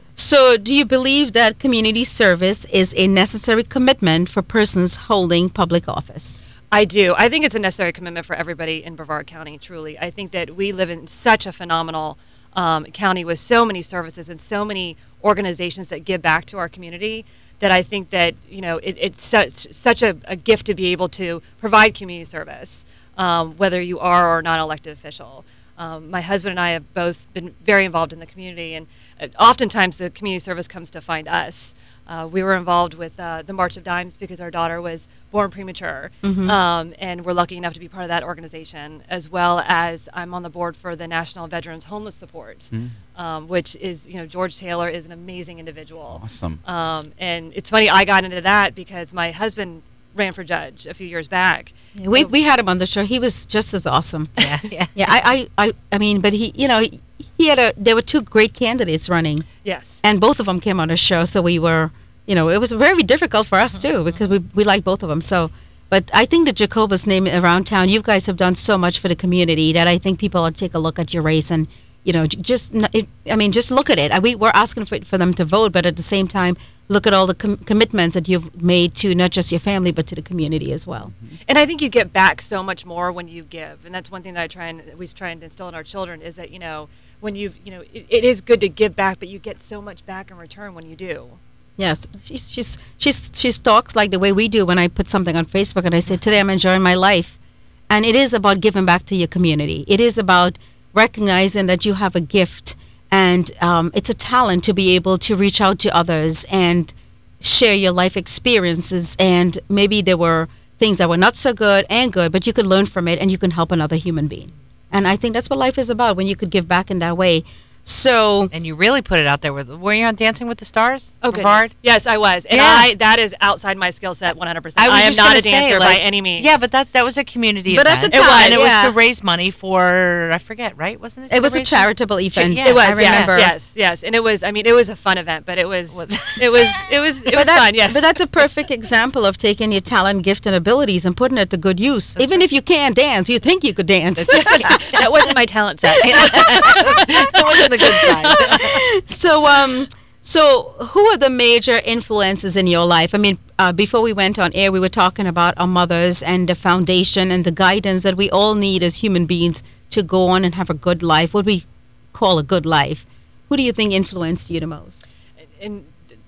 So do you believe that community service is a necessary commitment for persons holding public office? I do. I think it's a necessary commitment for everybody in Brevard County. Truly, I think that we live in such a phenomenal um, county with so many services and so many organizations that give back to our community. That I think that you know it, it's such such a, a gift to be able to provide community service, um, whether you are or not an elected official. Um, my husband and I have both been very involved in the community, and uh, oftentimes the community service comes to find us. Uh, we were involved with uh, the March of Dimes because our daughter was born premature, um, and we're lucky enough to be part of that organization, as well as I'm on the board for the National Veterans Homeless Support, um, which is, you know, George Taylor is an amazing individual. Awesome. Um, and it's funny, I got into that because my husband ran for judge a few years back. We we had him on the show. He was just as awesome. Yeah, yeah. Yeah, I, I, I, I mean, but he, you know, he, he had a. There were two great candidates running, Yes. and both of them came on the show. So we were, you know, it was very difficult for us too because we we like both of them. So, but I think the Jacobus name around town. You guys have done so much for the community that I think people will take a look at your race and, you know, j- just n- it, I mean, just look at it. I- We we're asking for for them to vote, but at the same time, look at all the com- commitments that you've made to not just your family but to the community as well. And I think you get back so much more when you give, and that's one thing that I try and we try and instill in our children is that, you know, when you you know it, it is good to give back, but you get so much back in return when you do. Yes, she's she's she's she talks like the way we do when I put something on Facebook and I say today I'm enjoying my life, and it is about giving back to your community. It is about recognizing that you have a gift and um, it's a talent to be able to reach out to others and share your life experiences. And maybe there were things that were not so good and good, but you could learn from it and you can help another human being. And I think that's what life is about when you could give back in that way. So And you really put it out there. With Were you on Dancing with the Stars? Oh, Brevard? goodness. Yes, I was. And Yeah. I that is outside my skill set one hundred percent. I was am just not gonna a dancer say, by like, any means. Yeah, but that that was a community But at event. the It was, time, and it yeah. was to raise money for, I forget, right? Wasn't it? it to was a raise money? charitable event. yeah, It was, I remember. yes, yes, yes, and it was. I mean, it was a fun event, but it was, Was- it was, it was, it But was that- fun. Yes, But that's a perfect example of taking your talent, gift, and abilities and putting it to good use. Even if you can't dance, you think you could dance. that wasn't my talent set. It wasn't the good side. So, um, so who are the major influences in your life? I mean, uh, before we went on air, we were talking about our mothers and the foundation and the guidance that we all need as human beings to go on and have a good life, what we call a good life. Who do you think influenced you the most? And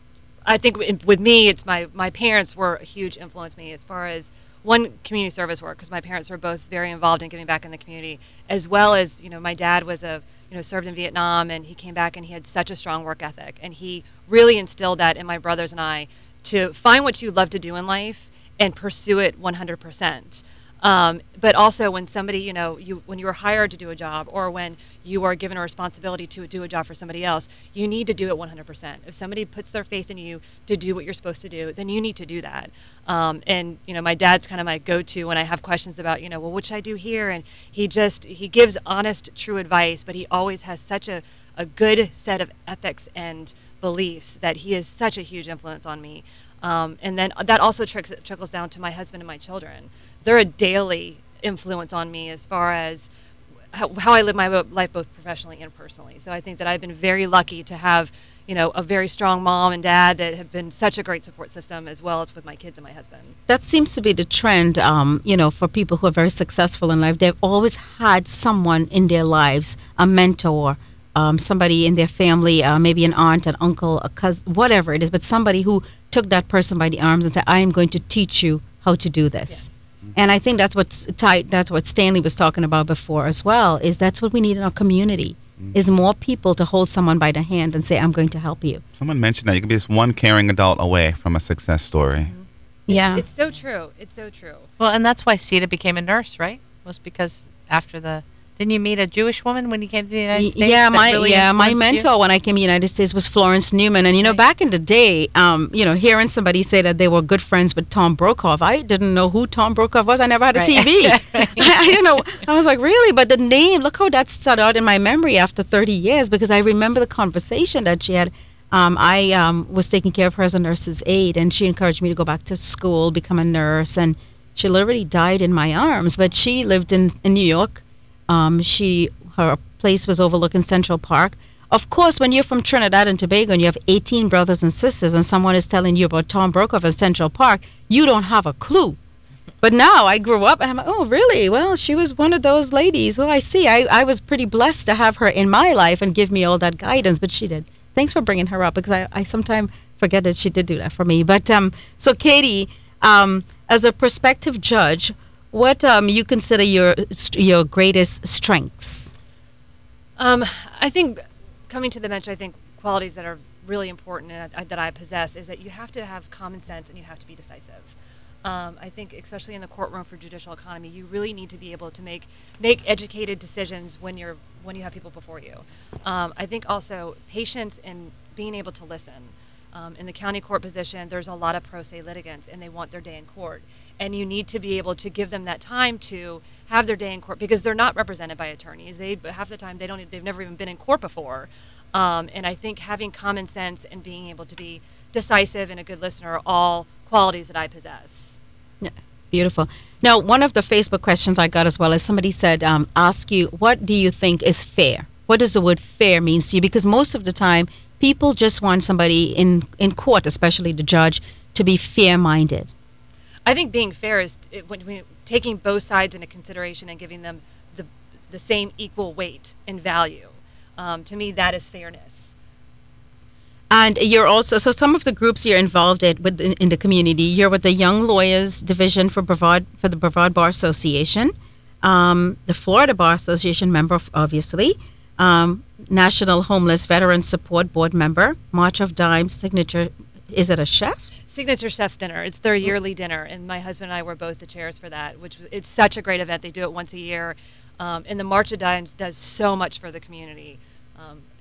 I think in- with me, it's my my parents were a huge influence me as far as one, community service work, because my parents were both very involved in giving back in the community, as well as, you know, my dad was a you know served in Vietnam, and he came back and he had such a strong work ethic, and he really instilled that in my brothers and I to find what you love to do in life and pursue it one hundred percent. Um, but also when somebody, you know, you when you are hired to do a job, or when you are given a responsibility to do a job for somebody else, you need to do it one hundred percent. If somebody puts their faith in you to do what you're supposed to do, then you need to do that. Um, and, you know, my dad's kind of my go-to when I have questions about, you know, well, what should I do here? And he just, he gives honest, true advice, but he always has such a, a good set of ethics and beliefs that he is such a huge influence on me. Um, and then that also tricks, trickles down to my husband and my children. They're a daily influence on me as far as how, how I live my bo- life, both professionally and personally. So I think that I've been very lucky to have, you know, a very strong mom and dad that have been such a great support system, as well as with my kids and my husband. That seems to be the trend, um, you know, for people who are very successful in life. They've always had someone in their lives, a mentor, um, somebody in their family, uh, maybe an aunt, an uncle, a cousin, whatever it is, but somebody who took that person by the arms and said, I am going to teach you how to do this. Yes. And I think that's what's tight. That's what Stanley was talking about before as well. Is that's what we need in our community? Is more people to hold someone by the hand and say, "I'm going to help you." Someone mentioned that you can be just one caring adult away from a success story. Yeah. It's so true. It's so true. Well, and that's why Sita became a nurse, right? Was because after the didn't you meet a Jewish woman when you came to the United Y- States? Yeah, that my really yeah, my influenced you? mentor when I came to the United States was Florence Newman, and you know, Right. back in the day, um, you know, hearing somebody say that they were good friends with Tom Brokaw, I didn't know who Tom Brokaw was. I never had a Right. T V. I didn't know. I was like, really? But the name, look how that stood out in my memory after thirty years, because I remember the conversation that she had. Um, I um, was taking care of her as a nurse's aide, and she encouraged me to go back to school, become a nurse, and she literally died in my arms. But she lived in, in New York. Um, she her place was overlooking Central Park. Of course, when you're from Trinidad and Tobago and you have eighteen brothers and sisters, and someone is telling you about Tom Brokaw in Central Park, you don't have a clue. But now I grew up and I'm like, oh, really? Well, she was one of those ladies. Well, I see. I, I was pretty blessed to have her in my life and give me all that guidance, but she did. Thanks for bringing her up, because I, I sometimes forget that she did do that for me. But um, so, Katie, um, as a prospective judge, what um, you consider your your greatest strengths? Um, I think coming to the bench, I think qualities that are really important and that, that I possess is that you have to have common sense and you have to be decisive. Um, I think, especially in the courtroom for judicial economy, you really need to be able to make make educated decisions when you're when you have people before you. Um, I think also patience and being able to listen. Um, in the county court position, there's a lot of pro se litigants, and they want their day in court. And you need to be able to give them that time to have their day in court, because they're not represented by attorneys. They half the time they don't. They've never even been in court before. Um, and I think having common sense and being able to be decisive and a good listener are all qualities that I possess. Yeah, beautiful. Now, one of the Facebook questions I got as well is somebody said, um, ask you, what do you think is fair? What does the word fair mean to you? Because most of the time, people just want somebody in, in court, especially the judge, to be fair-minded. I think being fair is it, when, when taking both sides into consideration and giving them the the same equal weight and value. Um, to me, that is fairness. And you're also, so some of the groups you're involved in, with in, in the community, you're with the Young Lawyers Division for Brevard, for the Brevard Bar Association, um, the Florida Bar Association member, obviously, um, National Homeless Veterans Support Board member, March of Dimes signature. Is it a chef's? Signature Chef's Dinner. It's their yearly dinner, and my husband and I were both the chairs for that, which it's such a great event. They do it once a year, um, and the March of Dimes does so much for the community. Um,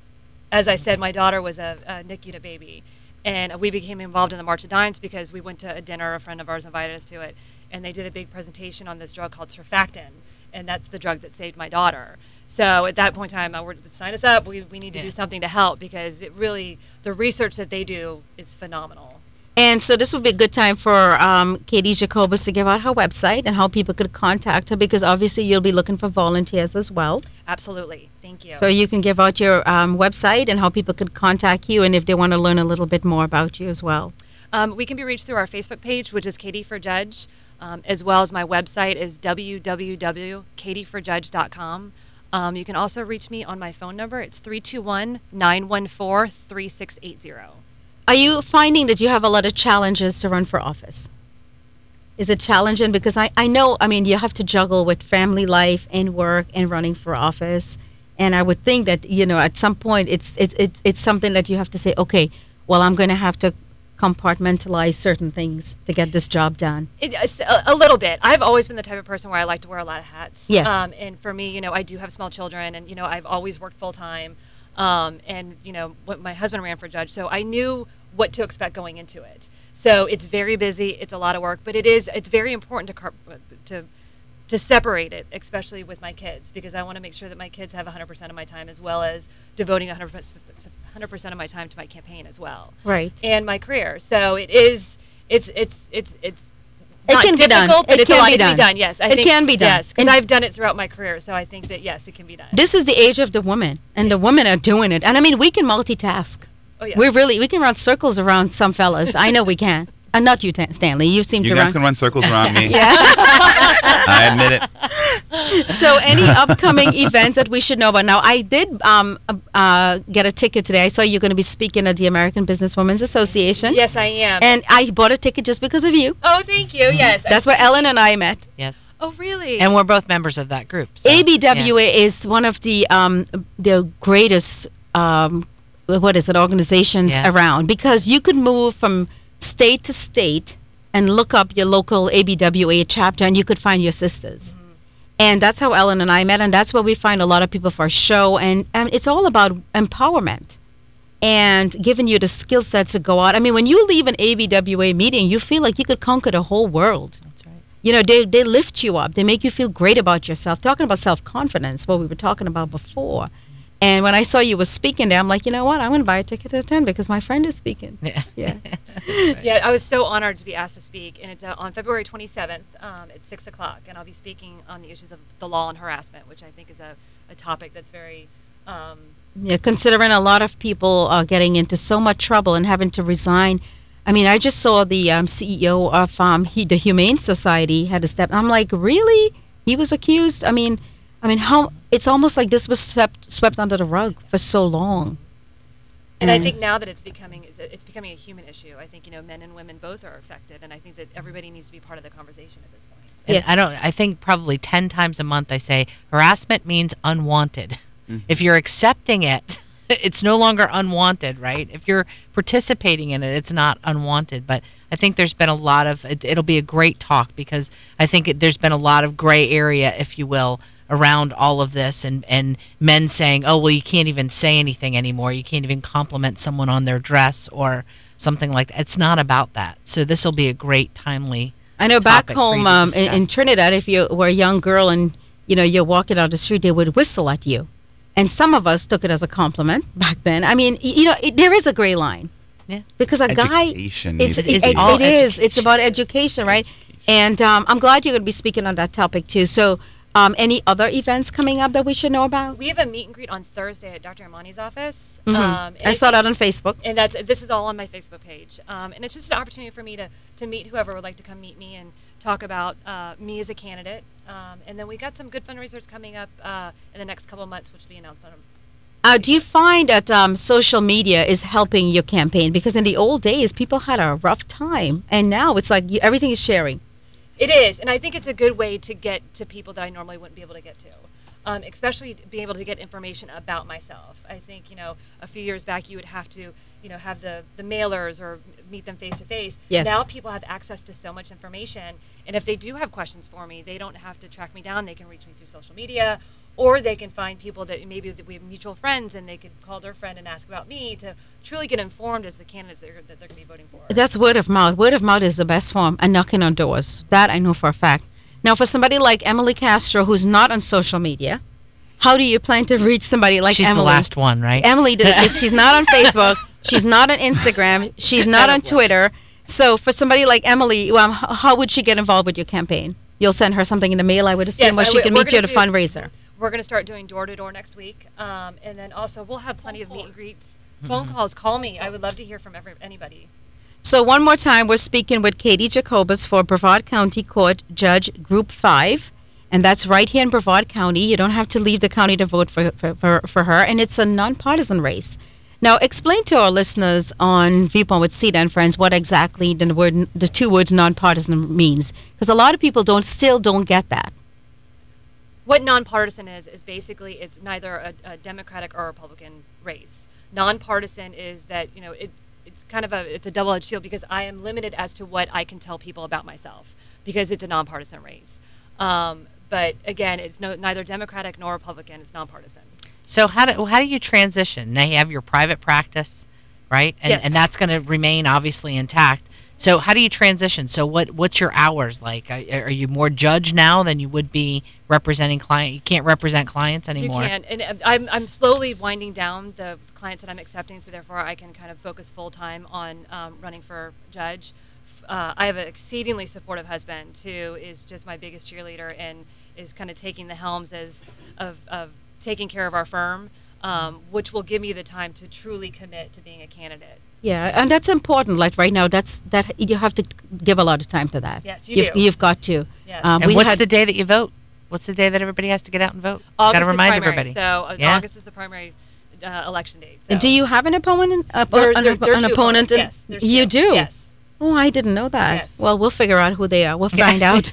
as I said, my daughter was a, a N I C U unit baby. And we became involved in the March of Dimes because we went to a dinner, a friend of ours invited us to it, and they did a big presentation on this drug called surfactant, and that's the drug that saved my daughter. So at that point in time, I would sign us up. We, we need to Yeah. do something to help because it really, the research that they do is phenomenal. And so this would be a good time for um, Katie Jacobus to give out her website and how people could contact her, because obviously you'll be looking for volunteers as well. Absolutely. Thank you. So you can give out your um, website and how people could contact you, and if they want to learn a little bit more about you as well. Um, we can be reached through our Facebook page, which is Katie for Judge, um, as well as my website is w w w dot katie for judge dot com. Um, you can also reach me on my phone number. It's three two one, nine one four, three six eight zero. Are you finding that you have a lot of challenges to run for office? Is it challenging? Because I, I know, I mean, you have to juggle with family life and work and running for office. And I would think that, you know, at some point it's it's it's, it's something that you have to say, okay, well, I'm going to have to compartmentalize certain things to get this job done. It, it's a, a little bit. I've always been the type of person where I like to wear a lot of hats. Yes. Um, and for me, you know, I do have small children, and you know, I've always worked full time. Um, and you know, what my husband ran for judge, so I knew what to expect going into it. So it's very busy. It's a lot of work, but it is. It's very important to car- to to separate it, especially with my kids, because I want to make sure that my kids have one hundred percent of my time, as well as devoting one hundred percent of my time to my campaign as well. Right. And my career. So it is. It's it's it's it's. It Not can be done. difficult, but It it's a can lot be to done. be done. Yes, I It think, can be done. Yes, because And- I've done it throughout my career, so I think that yes, it can be done. This is the age of the woman, and the women are doing it. And I mean, we can multitask. Oh yeah. We really we can run circles around some fellas. I know we can. And not you, Ta- Stanley. You seem You to guys run. can run circles around me. I admit it. So, any upcoming events that we should know about? Now, I did um, uh, get a ticket today. I saw you're going to be speaking at the American Businesswomen's Association. Yes, I am. And I bought a ticket just because of you. oh, thank you. Yes. That's where Ellen and I met. Yes. Oh, really? And we're both members of that group. So, A B W A yeah. is one of the um, the greatest, um, what is it, organizations Yeah. around, because you could move from state to state and look up your local A B W A chapter, and you could find your sisters. Mm-hmm. And that's how Ellen and I met, and that's where we find a lot of people for our show. And, and it's all about empowerment and giving you the skill sets to go out. I mean, when you leave an A B W A meeting, you feel like you could conquer the whole world. That's right. You know, they, they lift you up. They make you feel great about yourself. Talking about self-confidence, what we were talking about before. And when I saw you were speaking there, I'm like, you know what? I'm going to buy a ticket to attend because my friend is speaking. Yeah. Yeah. Yeah, I was so honored to be asked to speak, and it's uh, on February twenty-seventh um, at six o'clock, and I'll be speaking on the issues of the law and harassment, which I think is a, a topic that's very. Um, Yeah, considering a lot of people are getting into so much trouble and having to resign. I mean, I just saw the um, C E O of um, he, the Humane Society had to step. I'm like, really? He was accused? I mean, I mean, how? It's almost like this was swept swept under the rug for so long. and I And- think now that it's becoming it's, it's becoming a human issue. I think you know men and women both are affected, and I think that everybody needs to be part of the conversation at this point. So- And I don't. I think probably ten times a month I say harassment means unwanted. If you're accepting it, it's no longer unwanted, right? If you're participating in it, it's not unwanted. But I think there's been a lot of. It, it'll be a great talk because I think it, there's been a lot of gray area, if you will, around all of this, and and men saying, "Oh, well, you can't even say anything anymore. You can't even compliment someone on their dress or something like that." It's not about that. So this will be a great, timely. I know back topic for you home to um, in, in discuss. Trinidad, if you were a young girl and you know you're walking down the street, they would whistle at you, and some of us took it as a compliment back then. I mean, y- you know, it, there is a gray line. Yeah. Because a guy, Education it's, needs it, to it, be- all it is. It's education. about education, right? And um, I'm glad you're going to be speaking on that topic too. So, um, any other events coming up that we should know about? We have a meet and greet on Thursday at Doctor Armani's office. Mhm. Um, and I it's saw just- that on Facebook. and that's this is all on my Facebook page. Um, and it's just an opportunity for me to to meet whoever would like to come meet me and talk about uh, me as a candidate. Um, and then we got some good fundraisers coming up uh, in the next couple of months, which will be announced on. Uh, do you find that um, social media is helping your campaign? Because in the old days, people had a rough time, and now it's like you, everything is sharing. It is, and I think it's a good way to get to people that I normally wouldn't be able to get to, um, especially being able to get information about myself. I think, you know, a few years back you would have to you know, have the, the mailers or meet them face to face. Yes. Now people have access to so much information. And if they do have questions for me, they don't have to track me down. They can reach me through social media, or they can find people that maybe that we have mutual friends, and they could call their friend and ask about me to truly get informed as the candidates that they're, that they're going to be voting for. That's word of mouth. Word of mouth is the best form, and knocking on doors. That I know for a fact. Now, for somebody like Emily Castro, who's not on social media, how do you plan to reach somebody like She's Emily? the last one, right? Emily, did, she's not on Facebook. She's not on Instagram. She's not on Twitter. So for somebody like Emily, um, h- how would she get involved with your campaign? You'll send her something in the mail, I would assume, Yes, or I she would- can we're meet you at a gonna do- fundraiser. We're going to start doing door-to-door next week. Um, and then also we'll have plenty of meet and greets, phone calls. Call me. I would love to hear from every, anybody. So one more time, we're speaking with Katie Jacobus for Brevard County Court Judge Group five. And that's right here in Brevard County. You don't have to leave the county to vote for, for, for, for her. And it's a nonpartisan race. Now, explain to our listeners on Viewpoint with Sita and Friends what exactly the word, the two words nonpartisan means. Because a lot of people don't still don't get that. What nonpartisan is, is basically it's neither a, a Democratic or Republican race. Nonpartisan is that, you know, it, it's kind of a, it's a double-edged shield, because I am limited as to what I can tell people about myself, because it's a nonpartisan race. Um, but again, it's no, neither Democratic nor Republican. It's nonpartisan. So how do how do you transition? Now you have your private practice, right? And Yes. and that's going to remain obviously intact. So how do you transition? So what what's your hours like? Are, are you more judge now than you would be representing client? You can't represent clients anymore. You can, and uh, I'm I'm slowly winding down the clients that I'm accepting, so therefore I can kind of focus full time on um, running for judge. Uh, I have an exceedingly supportive husband who is just my biggest cheerleader and is kind of taking the helms as of, of taking care of our firm, um, which will give me the time to truly commit to being a candidate. Yeah, and that's important. Like right now, that's that you have to give a lot of time to that. Yes, you you've, do. You've got to. Yes. Um, And we what's had- the day that you vote? What's the day that everybody has to get out and vote? Got August to remind is primary, everybody. so uh, Yeah. August is the primary uh, election date. So. Do you have an opponent? Uh, There- an, there- there are an two opponent? opponents, yes, there's you two. do. Yes. Oh, I didn't know that. Yes. Well, we'll figure out who they are. We'll find out.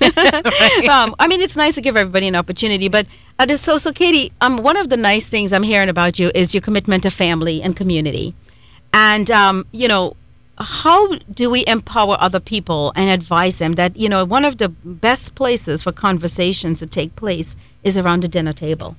um, I mean, it's nice to give everybody an opportunity, but uh, this, so so Katie, um, one of the nice things I'm hearing about you is your commitment to family and community, and um, you know, how do we empower other people and advise them that you know one of the best places for conversations to take place is around the dinner table.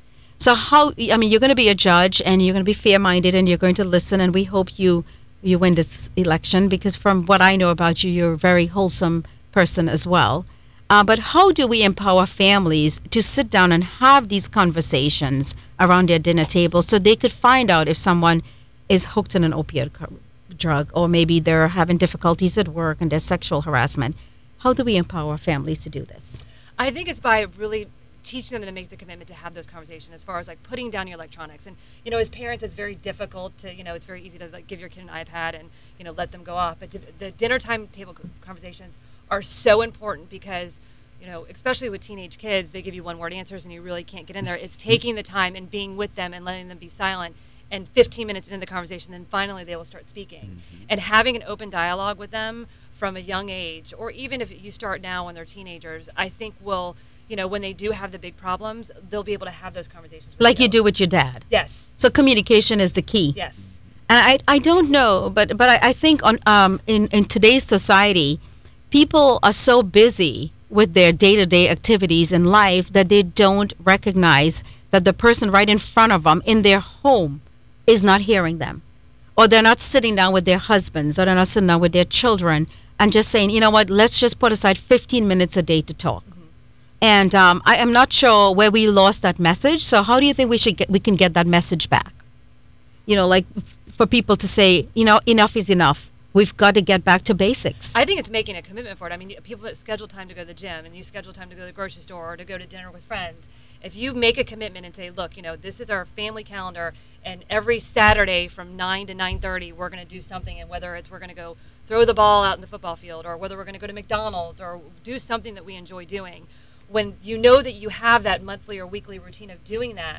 So how I mean, you're going to be a judge and you're going to be fair-minded and you're going to listen, and we hope you. You win this election because from what I know about you, you're a very wholesome person as well. Uh, but how do we empower families to sit down and have these conversations around their dinner table so they could find out if someone is hooked on an opiate co- drug or maybe they're having difficulties at work and there's sexual harassment? How do we empower families to do this? I think it's by really teaching them to make the commitment to have those conversations, as far as like putting down your electronics. And you know, as parents, it's very difficult to, you know, it's very easy to like give your kid an iPad and, you know, let them go off. But di- the dinner time table co- conversations are so important because, you know, especially with teenage kids, they give you one word answers and you really can't get in there. It's taking the time and being with them and letting them be silent, and fifteen minutes into the conversation, then finally they will start speaking. Mm-hmm. And having an open dialogue with them from a young age, or even if you start now when they're teenagers, I think will, you know, when they do have the big problems, they'll be able to have those conversations with Like you you. do with your dad. Yes. So communication is the key. Yes. And I, I don't know, but but I, I think on um in, in today's society, people are so busy with their day-to-day activities in life that they don't recognize that the person right in front of them in their home is not hearing them, or they're not sitting down with their husbands, or they're not sitting down with their children and just saying, you know what, let's just put aside fifteen minutes a day to talk. Mm-hmm. And um, I am not sure where we lost that message. So how do you think we should get, we can get that message back? You know, like for people to say, you know, enough is enough. We've got to get back to basics. I think it's making a commitment for it. I mean, people that schedule time to go to the gym, and you schedule time to go to the grocery store or to go to dinner with friends. If you make a commitment and say, look, you know, this is our family calendar, and every Saturday from nine to nine thirty, we're going to do something, and whether it's we're going to go throw the ball out in the football field, or whether we're going to go to McDonald's, or do something that we enjoy doing. When you know that you have that monthly or weekly routine of doing that,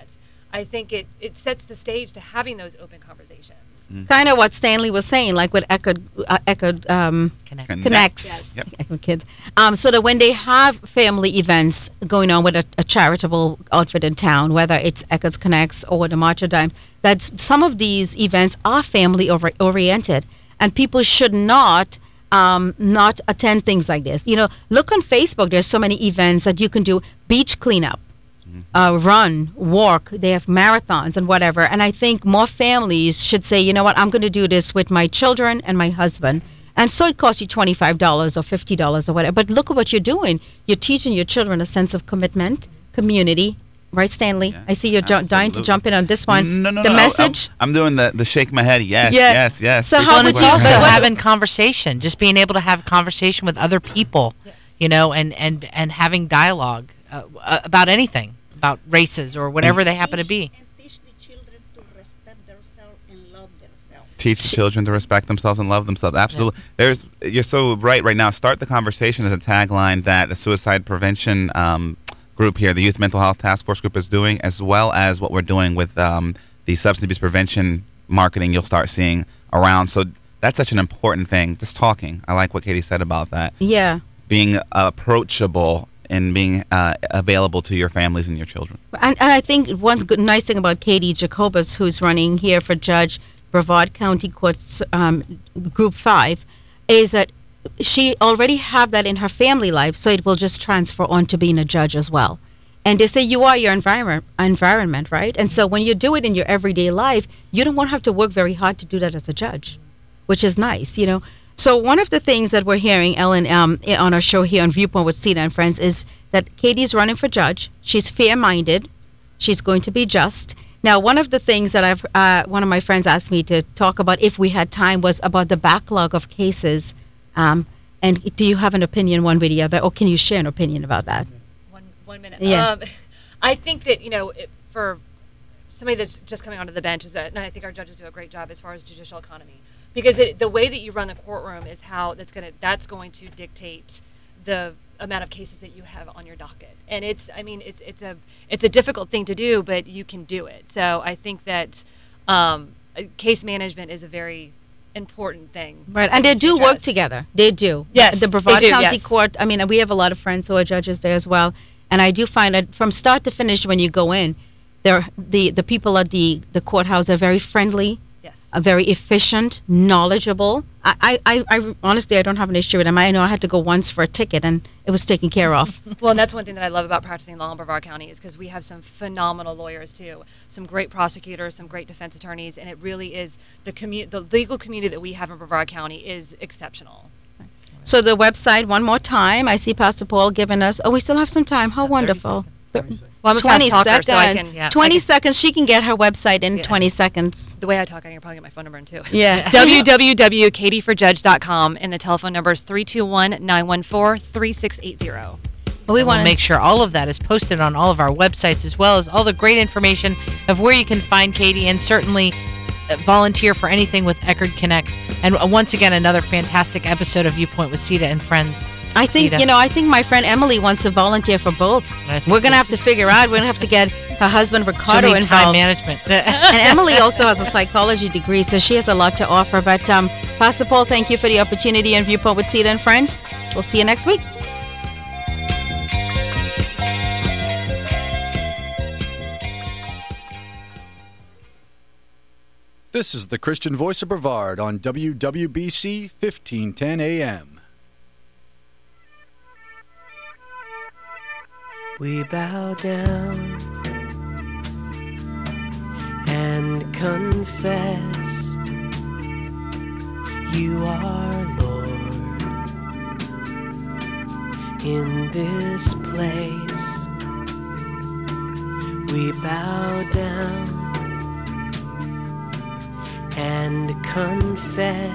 I think it, it sets the stage to having those open conversations. Kind of what Stanley was saying, like with Echo, uh, Echo um, Connect. Connect. Connects, Yes. Yep. Echo Kids, um, so that when they have family events going on with a, a charitable outfit in town, whether it's Echoes Connects or the March of Dimes, that some of these events are family over- oriented, and people should not um, not attend things like this. You know, look on Facebook. There's so many events that you can do: beach cleanup, uh, run, walk. They have marathons and whatever. And I think more families should say, you know what, I'm going to do this with my children and my husband. And so it costs you twenty-five dollars or fifty dollars or whatever. But look at what you're doing. You're teaching your children a sense of commitment, community. Right, Stanley? Yes, I see you're ju- dying to absolutely. jump in on this one. No, no, the no. message. I'm, I'm doing the, the shake my head. Yes, Yeah. yes, yes. So Because how Well, and would it's you- also but what- having conversation, just being able to have conversation with other people, you know, and, and, and having dialogue uh, uh, about anything, about races or whatever they happen to be. And teach the children to respect themselves and love themselves. teach the children to respect themselves and love themselves. Absolutely. There's you're so right right now. Start the conversation is a tagline that the suicide prevention um, group here, the Youth Mental Health Task Force group, is doing, as well as what we're doing with um, the substance abuse prevention marketing you'll start seeing around. So that's such an important thing. Just talking. I like what Katie said about that. Yeah. Being approachable and being uh, available to your families and your children. And, and I think one good, nice thing about Katie Jacobus, who's running here for Judge Brevard County Courts um, Group five, is that she already have that in her family life, so it will just transfer on to being a judge as well. And they say you are your environment, environment, right? And so when you do it in your everyday life, you don't want to have to work very hard to do that as a judge, which is nice, you know. So one of the things that we're hearing, Ellen, um, on our show here on Viewpoint with Sita and Friends, is that Katie's running for judge. She's fair-minded. She's going to be just. Now, one of the things that I've, uh, one of my friends asked me to talk about, if we had time, was about the backlog of cases. Um, and do you have an opinion one way or the other, or can you share an opinion about that? One one minute. Yeah. Um, I think that, you know, it, for somebody that's just coming onto the bench, is that, and I think our judges do a great job as far as judicial economy, because it, the way that you run the courtroom is how that's going to that's going to dictate the amount of cases that you have on your docket. And it's, I mean, it's it's a it's a difficult thing to do, but you can do it. So I think that um, case management is a very important thing. Right, and they to do work address. together. They do. Yes, The they Brevard do, County yes. Court, I mean, we have a lot of friends who are judges there as well. And I do find that from start to finish, when you go in, they're, the, the people at the, the courthouse are very friendly, Yes. are very efficient, knowledgeable. I, I, I, I honestly, I don't have an issue with them. I know I had to go once for a ticket, and it was taken care of. Well, and that's one thing that I love about practicing law in Brevard County is because we have some phenomenal lawyers too, some great prosecutors, some great defense attorneys, and it really is the commu- the legal community that we have in Brevard County is exceptional. So the website, one more time. I see Pastor Paul giving us, oh, we still have some time. How wonderful. Well, I'm a twenty fast talker, seconds. so I can. Yeah. twenty I can- seconds. She can get her website in Yeah. twenty seconds. The way I talk, I can probably get my phone number in too. Yeah. w w w dot katie for judge dot com, and the telephone number is three two one, nine one four, three six eight zero. But we And want we'll make sure all of that is posted on all of our websites, as well as all the great information of where you can find Katie, and certainly uh, volunteer for anything with Eckerd Connects. And uh, once again, another fantastic episode of Viewpoint with Sita and Friends. I think, Sita. you know, I think my friend Emily wants to volunteer for both. I think We're going to so, have to figure out. We're going to have to get her husband She'll Ricardo need time involved. management. And Emily also has a psychology degree, so she has a lot to offer. But um, Pastor Paul, thank you for the opportunity and Viewpoint with Sita and Friends. We'll see you next week. This is the Christian Voice of Brevard on W W B C fifteen ten A M. We bow down and confess you are Lord in this place. We bow down and confess